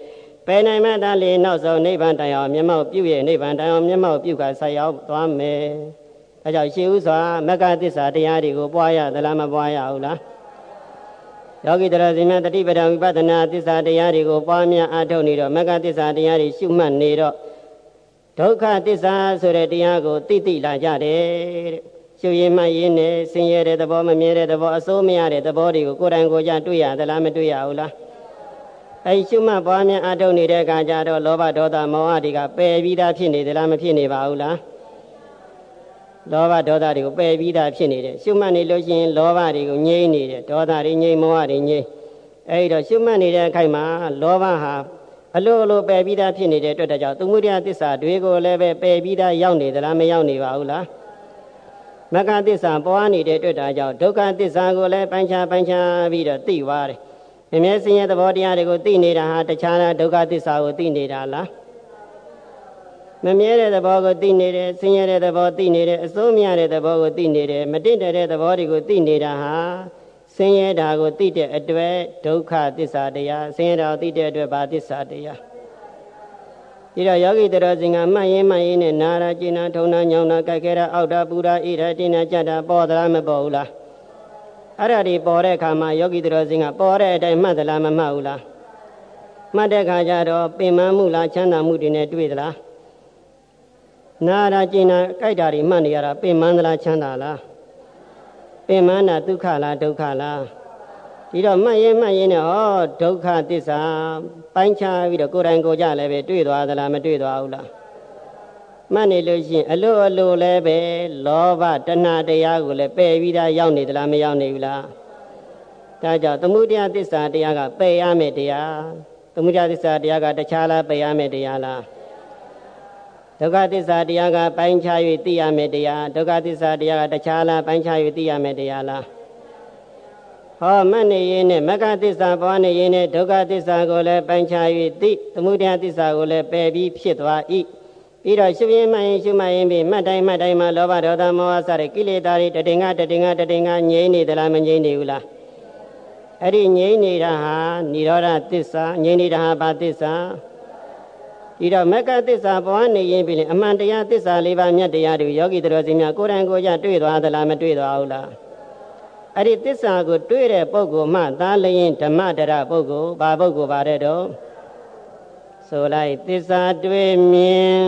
ပယ်နိုင်မှသာလေနောက်ဆုံးနိဗ္ဗာန်တိုင်အောင်မျက်မှောက်ပြုရဲ့နိဗ္ဗာန်တိုင်အောင်မျက်မှောက်ပြုကဆက်ရောက်သွားမယ်။ဒါကြောင့်ရှေးဥစွာမဂ္ဂသစ္စာတရားတွေကိုပွားရသလားမပွားရဘူးလား။ယောဂီတော်စင်များတတိပဒံဝိပဿနာသစ္စာတရားတွေကိုပွားများအားထုတ်နေတော့မဂ္ဂသစ္စာတရားတွေရှုမှတ်နေတော့ဒုက္ခသစ္စာဆိုတဲ့တရားကိုသိလာကြတယ်တဲ့။ရှုရင်မှတ်ရင်နဲ့ဆင်းရဲတဲ့သဘောမမြဲတဲ့သဘောအစိုးမရတဲ့သဘောတွေကိုကိုယ်တိုင်ကိုယ်ကြတွေ့ရသလားမတွေ့ရဘူးလား။အဲဒီရှုမှတ်ပွားများအားထုတ်နေတဲ့အခါကျတော့လောဘဒေါသမောဟတွေကပယ်ပြီးသားဖြစ်နေသလားမဖြစ်နေပါဘူးလား။လောဘဒေါသတွေကိုပယ်ပြီးသားဖြစ်နေတယ်ရှုမှတ်နေလို့ရှိရင်လောဘတွေကိုငြိမ်းနေတယ်ဒေါသတွေငြိမ်းမောဟတွေငြိမ်းအဲဒီတော့ရှုမှတ်နေတဲ့အခိုက်မှာလောဘဟာအလိုပယ်ပြီးသားဖြစ်နေတဲ့အတွက်ကြောင့်သမုဒယသစ္စာတွေကိုလည်းပဲပယ်ပြီးသားရောက်နေသလားမရောက်နေပါဘူးလားမဂ္ဂသစ္စာပွားနေတဲ့အတွက်ကြောင့်ဒုက္ခသစ္စာကိုလည်းပိုင်းခြားပြီးတော့သိသွားတယ်အမြဲဆင်းရဲသဘောတရားတွေကိုသိနေတာဟာတခြားဒုက္ခသစ္စာကိုသိနေတာလားမမြဲတဲ့သဘောကိုသိနေတယ်ဆင်းရဲတဲ့သဘောသိနေတယ်အစိုးမရတဲ့သဘောကိုသိနေတယ်မတင့်တဲ့သဘောတွေကိုသိနေတာဟာဆင်းရဲတာကိုသိတဲ့အတွက်ဒုက္ခသစ္စာတရားဆင်းရဲတာကိုသိတဲ့အတွက်ဘာသစ္စာတရားဒီတော့ယောဂီတော်စင်ကမှတ်ရင်နဲ့နာရာကျင်နာထုံနာညောင်းနာကြိုက်ခဲတာအောက်တာပူတာဣရာတင်းနာကြတာပေါ်သလားမပေါ်ဘူးလားအဲ့ဒါဒီပေါ်တဲ့အခါမှာယောဂီတော်စင်ကပေါ်တဲ့အတိုင်းမှတ်သလားမမှတ်ဘူးလားမှတ်တဲ့အခါကျတော့ပင်မမှုလားချမ်းသာမှုတွေနဲ့တွေ့သလားနာရာကျင်နာကြိုက်တာတွေမှတ်နေရတာပင်မသလားချမ်းသာလားပင်မနာဒုက္ခလားဒုက္ခလားဒီတော့မှတ်ရင်နဲ့ဟောဒုက္ခသစ္စာပိုင်းခြားပြီးတော့ကိုယ်တိုင်ကိုယ်ကြလည်းပဲတွေ့သွားသလားမတွေ့သွားဘူးလားမှတ်နေလို့ရှိရင်အလိုလည်းပဲလောဘတဏှာတရားကိုလည်းပယ်ပြီးသားရောက်နေသလားမရောက်နေဘူးလားဒါကြောင့်သမုဒယသစ္စာတရားကပယ်ရမယ်တရားသမုဒယသစ္စာတရားကတခြားလားပယ်ရမယ်တရားလားဒုက္ခသစ္စာတရားကပိုင်းခြား၍သိရမယ်တရားဒုက္ခသစ္စာတရားကတခြားလားပိုင်းခြား၍သိရမယ်တရားလားဟောမှတ်နေရင်နဲ့မဂ္ဂသစ္စာပွားနေရင်နဲ့ဒုက္ခသစ္စာကိုလည်းပိုင်းခြား၍သိသမုဒယသစ္စာကိုလည်းပယ်ပြီးဖြစ်သွား၏ပြီးတော့ရှုရင်မှတ်ရင်ရှုမှတ်ရင်ပြီးမှတ်တိုင်းမှာလောဘဒေါသမောဟစတဲ့ကိလေသာတွေတတင်ကငြိမ်းနေသလားမငြိမ်းနေဘူးလားအဲ့ဒီငြိမ်းနေတာဟာនិရောဓသစ္စာငြိမ်းနေတာဟာဘာသစ္စာဒီတော့မဂ္ဂသစ္စာပွားနေရင်ပြီးရင်အမှန်တရားသစ္စာ၄ပါးမြတ်တရားတွေယောဂီတော်စင်များကိုယ်တိုင်ကိုယ်ကြတွေ့သွားသလားမတွေ့သွားဘူးလားအဲ့ဒီသစ္စာကိုတွေ့တဲ့ပုဂ္ဂိုလ်မှသာလျင်ဓမ္မတရပုဂ္ဂိုလ်ဘာပုဂ္ဂိုလ်ပါတဲ့တော့ဆိုလိုက်သစ္စာတွေ့မြင်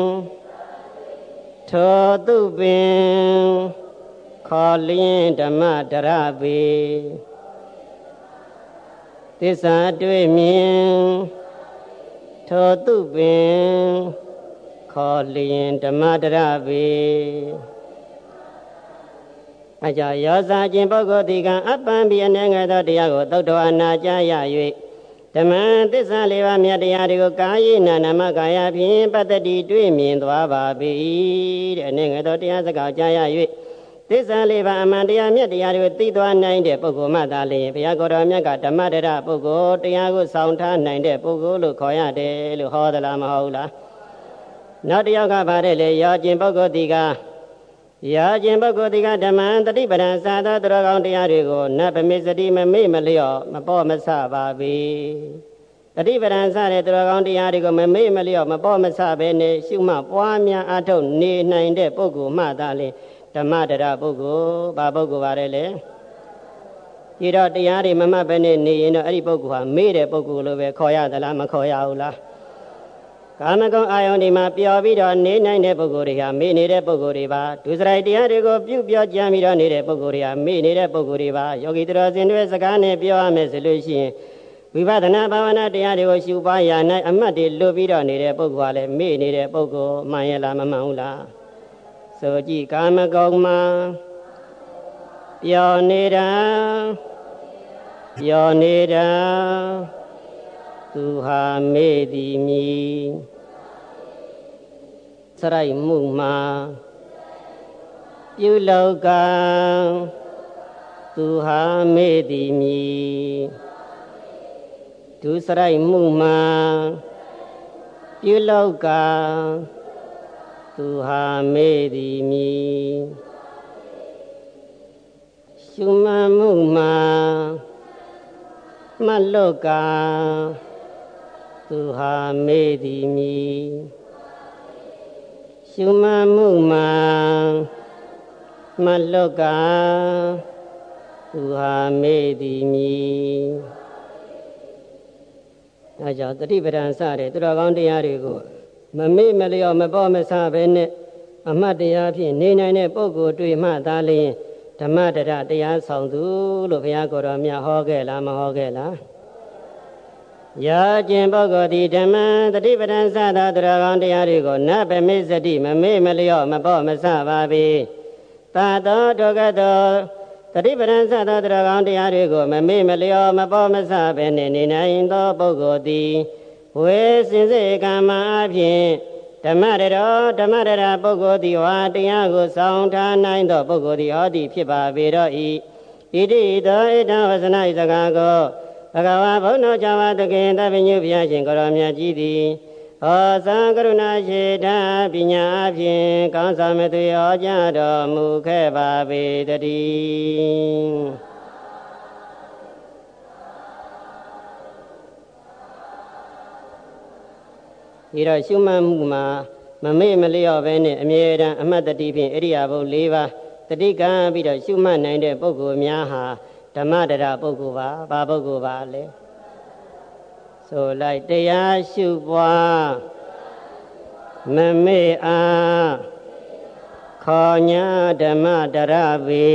ထောသူပင်ခေါ်လျင်ဓမ္မတရပေသစ္စာတွေ့မြင်ထောသူပင်ခေါ်လျင်ဓမ္မတရပေအကြောင်းရောစာခြင်းပုဂ္ဂိုလ်ဒီကအပ္ပံပိအနေငယ်သောတရားကိုသုတ္တဝါနာကြားရ၍ဓမ္မသစ္စာ၄ပါးမြတ်တရားတွေကိုကာယေနာနာမကာယဖြင့်ပတ္တိတွေ့မြင်သွားပါပြီတဲ့အနေငယ်သောတရားစကားကြားရ၍သစ္စာ၄ပါးအမှန်တရားမြတ်တရားတွေကိုသိသွားနိုင်တဲ့ပုဂ္ဂိုလ်မှသာလျှင်ဘုရားကိုယ်တော်မြတ်ကဓမ္မတရပုဂ္ဂိုလ်တရားကိုဆောင်ထားနိုင်တဲ့ပုဂ္ဂိုလ်လို့ခေါ်ရတယ်လို့ဟောသလားမဟုတ်ဘူးလားနောက်တစ်ယောက်ကဗါတဲ့လေရောခြင်းပုဂ္ဂိုလ်ဒီကရာခြင်းပုဂ္ဂိုလ်ဒီကဓမ္မတတိပဒံသာသောသူတော်ကောင်းတရားတွေကိုနတ်ပမိစတိမမေ့မလျော့မပေါ့မဆပါပေတတိပဒံစတဲ့သူတော်ကောင်းတရားတွေကိုမမေ့မလျော့မပေါ့မဆပဲနဲ့ရှုမှတ်ပွားများအားထုတ်နေနိုင်တဲ့ပုဂ္ဂိုလ်မှသာလေဓမ္မတရပုဂ္ဂိုလ်ဘာပုဂ္ဂိုလ်ပါလဲဒီတော့တရားတွေမမှတ်ပဲနဲ့နေရင်တော့အဲ့ဒီပုဂ္ဂိုလ်ဟာမေ့တဲ့ပုဂ္ဂိုလ်လို့ပဲခေါ်ရသလားမခေါ်ရဘူးလားကာမဂုဏ်အာယုန်ဒီမှာပျော်ပြီးတော့နေနိုင်တဲ့ပုဂ္ဂိုလ်တွေဟာမေ့နေတဲ့ပုဂ္ဂိုလ်တွေပါဒုစရိုက်တရားတွေကိုပြုပြောကြံပြီးတော့နေတဲ့ပုဂ္ဂိုလ်တွေဟာမေ့နေတဲ့ပုဂ္ဂိုလ်တွေပါယောဂီတော်စင်တွေစကားနဲ့ပြောရမယ်ဆိုလို့ရှိရင်ဝိပဿနာဘာဝနာတရားတွေကိုရှုပွားရနိုင်အမှတ်တွေလွတ်ပြီးတော့နေတဲ့ပုဂ္ဂိုလ်ဟာလည်းမေ့နေတဲ့ပုဂ္ဂိုလ်မှန်ရဲ့လားမမှန်ဘူးလားဆိုကြည့်ကာမဂုဏ်မှာပျော်နေတာသူဟာမေ့သည်မြည်စရိုက်မှုမှာပြုလောကသူဟာမေ့သည်မြည်ဒုစရိုက်မှုမှာပြုလောကသူဟာမေ့သည်မြည်ရှုမှတ်မှုမှာမလောကသူဟာမေ့သည်မည်ရှုမှတ်မှုမှာမလွတ်ကသူဟာမေ့သည်မည်အဲကြောင့်တတိပဒံစတဲ့သူတော်ကောင်းတရားတွေကိုမမေ့မလျော့မပေါ့မဆပဲနဲ့အမှတ်တရားဖြင့်နေနိုင်တဲ့ပုဂ္ဂိုလ်တွေ့မှသာလျှင်ဓမ္မတရတရားဆောင်သူလို့ဘုရားကိုယ်တော်မြတ်ဟောခဲ့လားမဟောခဲ့လားယာကျင်ပုဂ္ဂိုလ်သည်ဓမ္မတတိပဒံစသောသူတော်ကောင်းတရားတွေကိုနဗမေစတိမမေ့မလျော့မပေါ့မဆပါပေသာသောဒုက္ခသောတတိပဒံစသောသူတော်ကောင်းတရားတွေကိုမမေ့မလျော့မပေါ့မဆပဲနဲ့နေနိုင်သောပုဂ္ဂိုလ်သည်ဝေစင်စေကမ္မအဖြစ်ဓမ္မရတောဓမ္မရတာပုဂ္ဂိုလ်သည်ဝါတရားကိုဆောင်ထားနိုင်သောပုဂ္ဂိုလ်သည်ဟောသည်ဖြစ်ပါပေတော့ဤဣတိသောဣဒံဝဇနဤစကားကိုဘဂဝါဘုန်းတော်ကြောင့်သခင်သဗ္ဗညုဘုရားရှင်ကိုရောမြတ်ကြီးသည်ဟောသံကရုဏာရှိတာပညာအဖြင့်ကောင်းစွာမသွေဟောကြားတော်မူခဲ့ပါပေတည်းဒီတော့ရှုမှတ်မှုမှာမမေ့မလျော့ပဲနဲ့အမြဲတမ်းအမှတ်တတိဖြင့်ဣရိယာပု၄ပါးတတိကံပြီးတော့ရှုမှတ်နိုင်တဲ့ပုဂ္ဂိုလ်များဟာဓမ္မတရပုဂ္ဂိုလ်ပါဘာပုဂ္ဂိုလ်ပါလဲဆိုလိုက်တရားရှုပွားမမေ့အားခေါ်ညာဓမ္မတရပေ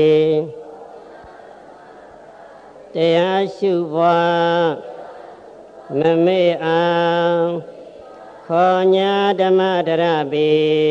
တရားရှုပွားမမေ့အားခေါ်ညာဓမ္မတရပေ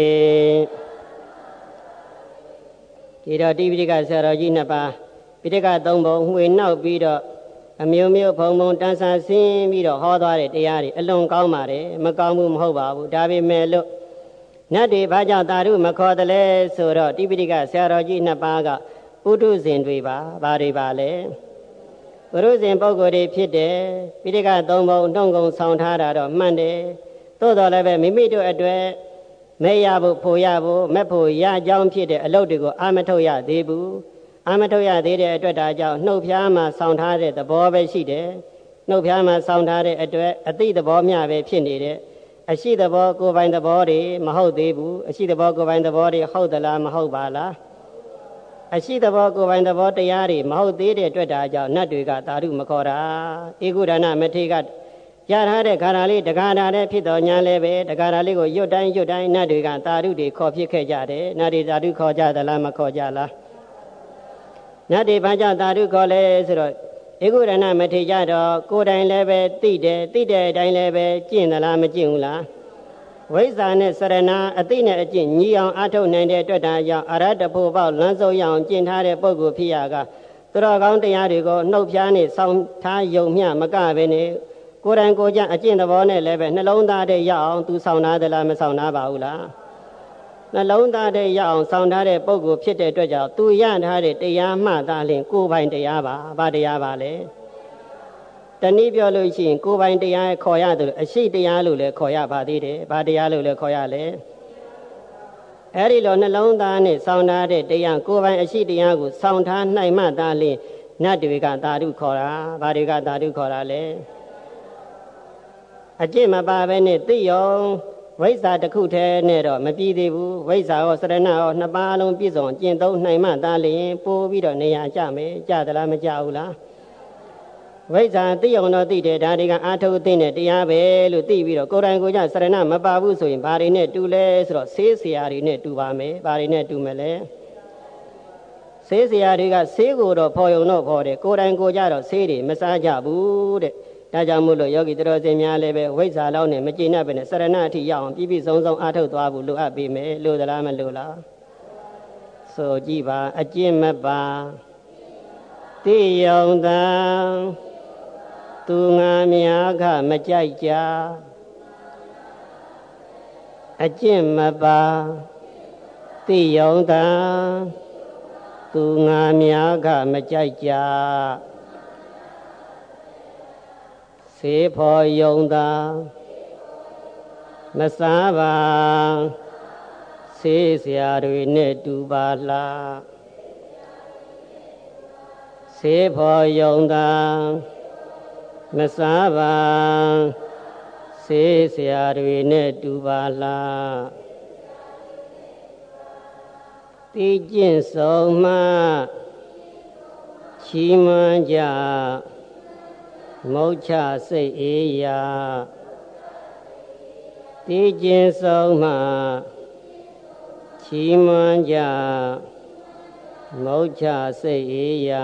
ဒီတော့တိပိဋကဆရာတော်ကြီးနှစ်ပါးပိဋကသုံးပုံမှွေနောက်ပြီးတော့အမျိုးမျိုးဘုံဘုံတန်းဆန်းဆင်းပြီးတော့ဟောသွားတဲ့တရားတွေအလွန်ကောင်းပါတယ်မကောင်းဘူးမဟုတ်ပါဘူးဒါပေမဲ့လို့နတ်တွေဘာကြောင့်သာဓုမခေါ်တယ်လဲဆိုတော့တိပိဋကဆရာတော်ကြီးနှစ်ပါးကပုထုဇဉ်တွေပါဘာတွေပါလဲပုထုဇဉ်ပုဂ္ဂိုလ်တွေဖြစ်တယ်ပိဋကသုံးပုံနှုတ်ကုံဆောင်ထားတာတော့မှန်တယ်သို့တော်လည်းပဲမိမိတို့အတွက်မဲရဖို့ဖို့ရဖို့မက်ဖို့ရကြောင်းဖြစ်တဲ့အလုပ်တွေကိုအာမထုတ်ရသေးဘူးအာမထုတ်ရသေးတဲ့အတွက်ဒါကြောင့်နှုတ်ဖျားမှာဆောင်းထားတဲ့သဘောပဲရှိတယ်နှုတ်ဖျားမှာဆောင်းထားတဲ့အတွက်အတိသဘောမျှပဲဖြစ်နေတယ်အရှိသဘောကိုယ်ပိုင်သဘောတွေမဟုတ်သေးဘူးအရှိသဘောကိုယ်ပိုင်သဘောတွေဟုတ်သလားမဟုတ်ပါလားအရှိသဘောကိုယ်ပိုင်သဘောတရားတွေမဟုတ်သေးတဲ့အတွက်ဒါကြောင့်နတ်တွေကသာဓုမခေါ်တာဧကုဒနာမထေကရထားတဲ့ခါရလေးတက္ကရာတဲ့ဖြစ်တော်ညာလည်းပဲတက္ကရာလေးကိုရွတ်တိုင်းနတ်တွေကသာဓုတွေခေါ်ဖြစ်ခဲ့ကြတယ်နတ်တွေသာဓုခေါ်ကြသလားမခေါ်ကြလားနတ်တွေဘာကြောင့်သာဓုခေါ်လဲဆိုတော့ဧကုရဏမထေကြတော့ကိုယ်တိုင်လည်းပဲသိတဲ့အတိုင်းလည်းပဲကျင့်သလားမကျင့်ဘူးလားဝိဇ္ဇာနဲ့စရဏအသိနဲ့အကျင့်ညီအောင်အားထုတ်နိုင်တဲ့အတွက်ဒါကြောင့်အရဟတဖို့ပေါက်လမ်းဆုံးရအောင်ကျင့်ထားတဲ့ပုဂ္ဂိုလ်ဖြစ်ရကသူတော်ကောင်းတရားတွေကိုနှုတ်ဖျားနဲ့ဆောင်းထားယုံမျှမကပဲနဲ့ကိုယ်တိုင်ကိုယ်ကျအကျင့်သဘောနဲ့လည်းပဲနှလုံးသားတဲ့ရအောင်သူဆောင်းထားသလားမဆောင်းထားပါဘူးလားနှလုံးသားတဲ့ရအောင်ဆောင်းထားတဲ့ပုဂ္ဂိုလ်ဖြစ်တဲ့အတွက်ကြောင့်သူရထားတဲ့တရားမှသာလျှင်ကိုယ်ပိုင်တရားပါဘာတရားပါလဲတနည်းပြောလို့ရှိရင်ကိုယ်ပိုင်တရားခေါ်ရတယ်အရှိတရားလို့လည်းခေါ်ရပါသေးတယ်ဘာတရားလို့လည်းခေါ်ရလဲအဲ့ဒီလိုနှလုံးသားနဲ့ဆောင်းထားတဲ့တရားကိုယ်ပိုင်အရှိတရားကိုဆောင်းထားနိုင်မှသာလျှင်နတ်တွေကသာဓုခေါ်တာဘာတွေကသာဓုခေါ်တာလဲအကျင့်မပါဘဲနဲ့သိရောဝိဇ္ဇာတစ်ခုတည်းနဲ့တော့မပြီးသေးဘူးဝိဇ္ဇာရောစရဏရောနှစ်ပါးလုံးပြည့်စုံကျင့်သုံးနိုင်မှသာလျှင်ပို့ပြီးတော့နေရာကျမယ်ကြသလားမကြဘူးလားဝိဇ္ဇာသိအောင်တော့သိတယ်ဒါတွေကအာထုသိတဲ့တရားပဲလို့သိပြီးတော့ကိုယ်တိုင်ကိုယ်ကျစရဏမပါဘူးဆိုရင်ဘာတွေနဲ့တူလဲဆိုတော့ဆေးဆရာတွေနဲ့တူပါမယ်ဘာတွေနဲ့တူမလဲဆေးဆရာတွေကဆေးကိုတော့ဖော်ယုံတော့ဖော်တယ်ကိုယ်တိုင်ကိုယ်ကျတော့ဆေးတွေမစားကြဘူးတဲ့ဒါကြောင့်မို့လို့ယောဂီတော်စင်များလည်းပဲဝိဇ္ဇာလောက်နဲ့မကျေနပ်ပဲနဲ့စရဏအထိရအောင်ပြည့်ပြည့်စုံစုံအားထုတ်သွားဖို့လိုအပ်ပေမယ်လို့သလားမလို့လားဆိုကြည့်ပါအကျင့်မပါသိယုံသာသူငါများကမကြိုက်ကြအကျင့်မပါသိယုံသာသူငါများကမကြိုက်ကြဆေးဖော်ယုံသာမစားပါဆေးဆရာတွေနဲ့တူပါလားဆေးဖော်ယုံသာမစားပါစေဆရာတွေနဲ့တူပါလားသိကျင့်ဆုံးမှချီးမွမ်းကြမုတ်ချစိတ်အေးရာသိကျင့်ဆုံးမှချီးမွမ်းကြမုတ်ချစိတ်အေးရာ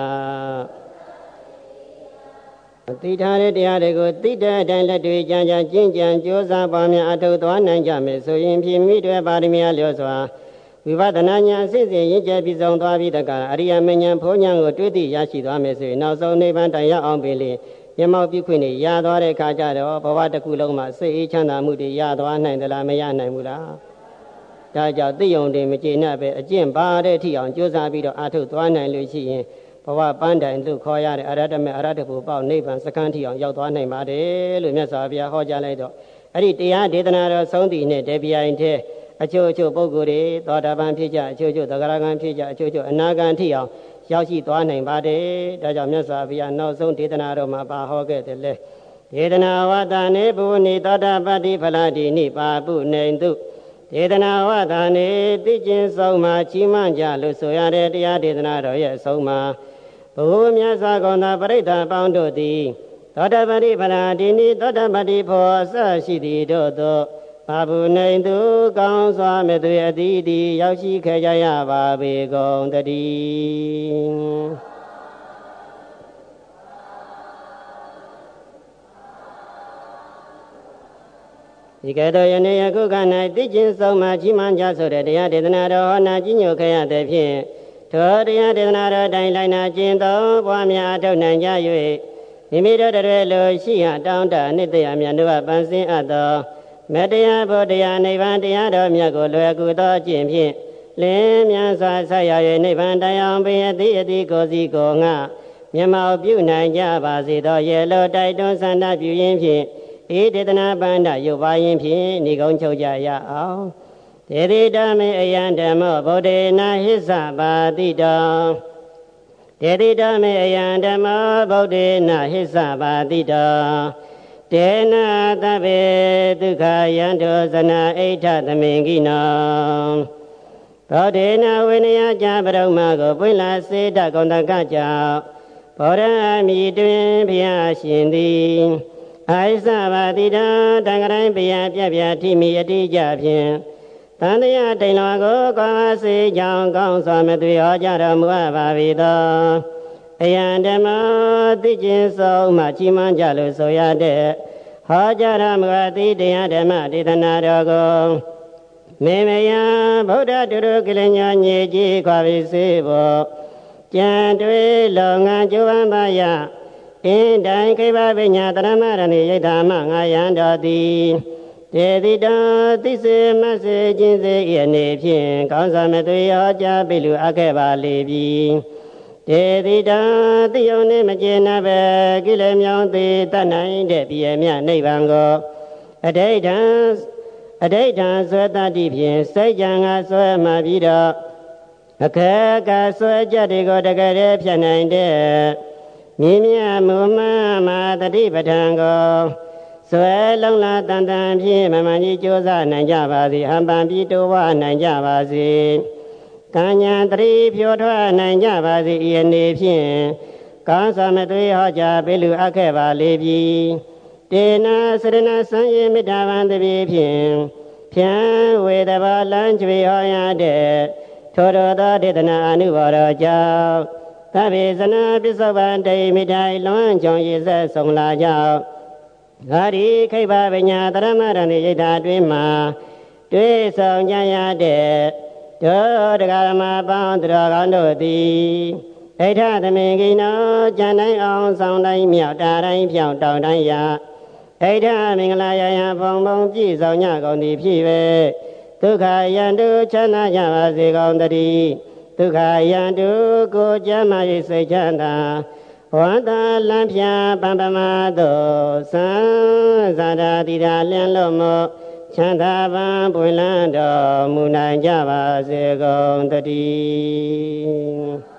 သိထားတဲ့တရားတွေကိုသိတဲ့အတိုင်းလက်တွေ့ကြံကြံကျင့်ကြံကြိုးစားပါများအထောက်သွားနိုင်ကြမယ်ဆိုရင်ဖြင့်မိတွေပါရမီအလျော်စွာဝိပဿနာဉာဏ်အစစ်စစ်ရင့်ကျက်ပြီးဆုံးသွားပြီးတကအရိယာမဉ္ဇဉ်ဘုံဉာဏ်ကိုတွေ့သိရရှိသွားမယ်ဆိုရင်နောက်ဆုံးနိဗ္ဗာန်တိုင်ရောက်အောင်ပြီလေမျက်မှောက်ပြုခွင့်နေရသွားတဲ့အခါကျတော့ဘဝတစ်ခုလုံးမှာစိတ်အေးချမ်းသာမှုတွေရသွားနိုင်သလားမရနိုင်ဘူးလားဒါကြောင့်သိယုံတွေမကျေနပ်ပဲအကျင့်ပါတဲ့အထိအောင်ကြိုးစားပြီးတော့အထောက်သွားနိုင်လို့ရှိရင်ဘဝပန်းတိုင်လို့ခေါ်ရတဲ့အရဟတမေအရဟတဖို့ပေါ့နိဗ္ဗာန်စခန်းထိအောင်ရောက်သွားနိုင်ပါတယ်လို့မြတ်စွာဘုရားဟောကြားလိုက်တော့အဲ့ဒီတရားဒေသနာတော်ဆုံးသည်နဲ့တပြိုင်တည်းအချို့ပုဂ္ဂိုလ်တွေသောတာပန်ဖြစ်ကြအချို့သဂရဂံဖြစ်ကြအချို့အနာဂံထိအောင်ရောက်ရှိသွားနိုင်ပါတယ်ဒါကြောင့်မြတ်စွာဘုရားနောက်ဆုံးဒေသနာတော်မှာပါဟောခဲ့တယ်လေဒေသနာဝတ္တနေဘုနိသောတာပတ္တိဖလာတိနိပါပုနေတုဒေသနာဝတ္တနေသိကျင်ဆုံးမှာချီးမွမ်းကြလို့ဆိုရတဲ့တရားဒေသနာတော်ရဲ့အဆုံးမှာဘုရားမြတ်စွာဘုရားပရိသတ်ပေါင်းတို့သည်သောတာပတ္တိဖလာတိနိသောတာပတ္တိဖောအစရှိသည်တို့သောဘာဘုနေသူကောင်းစွာမဲ့သူအတိတိရောက်ရှိခဲ့ကြရပါပေကုန်တည်းဒီကဲ့သို့ယနေ့ယခုခ၌သိချင်းဆုံးမှကြီးမှန်ကြဆိုတဲ့တရားဒေသနာတော်ဟောနာကြီးညိုခဲ့ရတဲ့ဖြင့်ထိုတရားဒေသနာတော်တိုင်းလိုက်နာကျင့်သောဘွားများအထောက်နိုင်ကြ၍မိမိတို့တွေလိုရှိဟတောင်းတအနှစ်တရာမြတ်တို့ပန်းစင်းအပ်သောမေတ္တရားဘုဒ္ဓရာနိဗ္ဗာန်တရားတော်မြတ်ကိုလွယ်ကူသောအကျင့်ဖြင့်လင်းမြန်စွာဆက်ရ၍နိဗ္ဗာန်တရားပင်အတိကိုစီကိုငါမျက်မှောက်ပြုနိုင်ကြပါစေသောရေလိုတိုက်တွန်းဆန္ဒပြုရင်းဖြင့်ဤဒေသနာပန္နရုပ်ပါရင်ဖြင့်ဤကုန်းချုပ်ကြရအောင်ဒေတိတမေအယံဓမ္မောဗုဒ္ဓေနဟိသပါတိတောဒေတိတမေအယံဓမ္မောဗုဒ္ဓေနဟိသပါတိတောတေနသဗ္ဗေဒုက္ခယံတောဇနာအိဋ္ဌသမင်ကိနောဗုဒ္ဓေနဝိနယကြပရုမကိုပွင့်လာစေတကုံတကကြောင့်ဘောရအမိတွင်ဘုရားရှင်သည်အိသဘာတိတံတံကတိုင်းဘုရားပြပြထိမိအတိကြဖြင့်တန်တရားတိန်လောကိုကောင်းစေကြောင်းကောင်းစွာမသွေဟောကြတော်မူအပ်ပါ၏သောအယံဓမ္မသိကျင်ဆုံးမှချီးမွမ်းကြလို့ဆိုရတဲ့ဟောကြားတော်မူအပ်သည့်တရားဓမ္မဒေသနာတော်ကိုမေမယဗုဒ္ဓတုရုကိလညညေကြီးခွာပြီးစေဖို့ကြံတွေလုံငန်းကျိုးပန်းပါယအင်းတိုင်းခိဗဗိညာတရမရဏိယိဋ္ဌာမငါယံတော်သည်တေတိတံသိစေမစေခြင်းစေဤအနေဖြင့်ကောင်းစွာမသွေဟောကြားပြီလူအပ်ခဲ့ပါလေပြီတေတိတံသိယုံနှင့်မကျေနပ်ပဲကိလေမြောင်းသေးတတ်နိုင်တဲ့ပြည့်မြနိဗ္ဗာန်ကိုအဋိဋ္ဌံဆွဲတတ်သည့်ဖြင့်စိတ်ကြံကဆွဲမှပြီးတော့အခက်ကဆွဲကြတွေကိုတကယ်တည်းဖြတ်နိုင်တဲ့မြင်မြမူမှန်မာတတိပဋ္ဌာန်ကိုဆွဲလုံးလာတန်တန်ဖြင့်မမှန်ကြီးကြိုးစားနိုင်ကြပါစေဟံပန်ပြီးတိုးဝနိုင်ကြပါစေကံညာတတိဖြိုထွက်နိုင်ကြပါစေဤအနေဖြင့်ကောင်းစွာမသွေဟောကြားပေးလူအပ်ခဲ့ပါလေပြီတေနာစရဏစံယေမေတ္တာဗံတပိဖြင့်ဖြံဝေတဘာလံကျွေဟောရတဲ့ထိုတော်သောဒေသနာအနုဘော်တော်ကြောင့်သဗ္ဗေဇနာပစ္စုပန်တိမိထိုင်လွန်ကြုံရည်ဆက်ဆုံးလာကြောင်းဂါရီခိဗဗညာတရမရဏိယိဋ္ဌာတွင်မှာတွေ့ဆောင်ကြရတဲ့တို့တရားမပေါင်းတော်ကောင်းတို့သည်အိဋ္ဌသမင်ကိနောကျန်တိုင်းအောင်ဆောင်တိုင်းမြောက်တာတိုင်းဖြောင်းတောင်တိုင်းရာအိဋ္ဌမင်္ဂလာယယဘုံဘုံပြည့်စုံကြကုန်သည်ဖြစ်ပဲဒုက္ခယံတုချမ်းသာကြပါစေကုန်တည်းဒုက္ခယံတုကိုကျမ်းမာရေးစိတ်ချမ်းသာဝန္တာလံဖြာပံပမသောသံဇာတာတိတာလင်းလို့မောချမ်းသာပံပွင့်လန်းတော်မူနိုင်ကြပါစေကုန်တည်း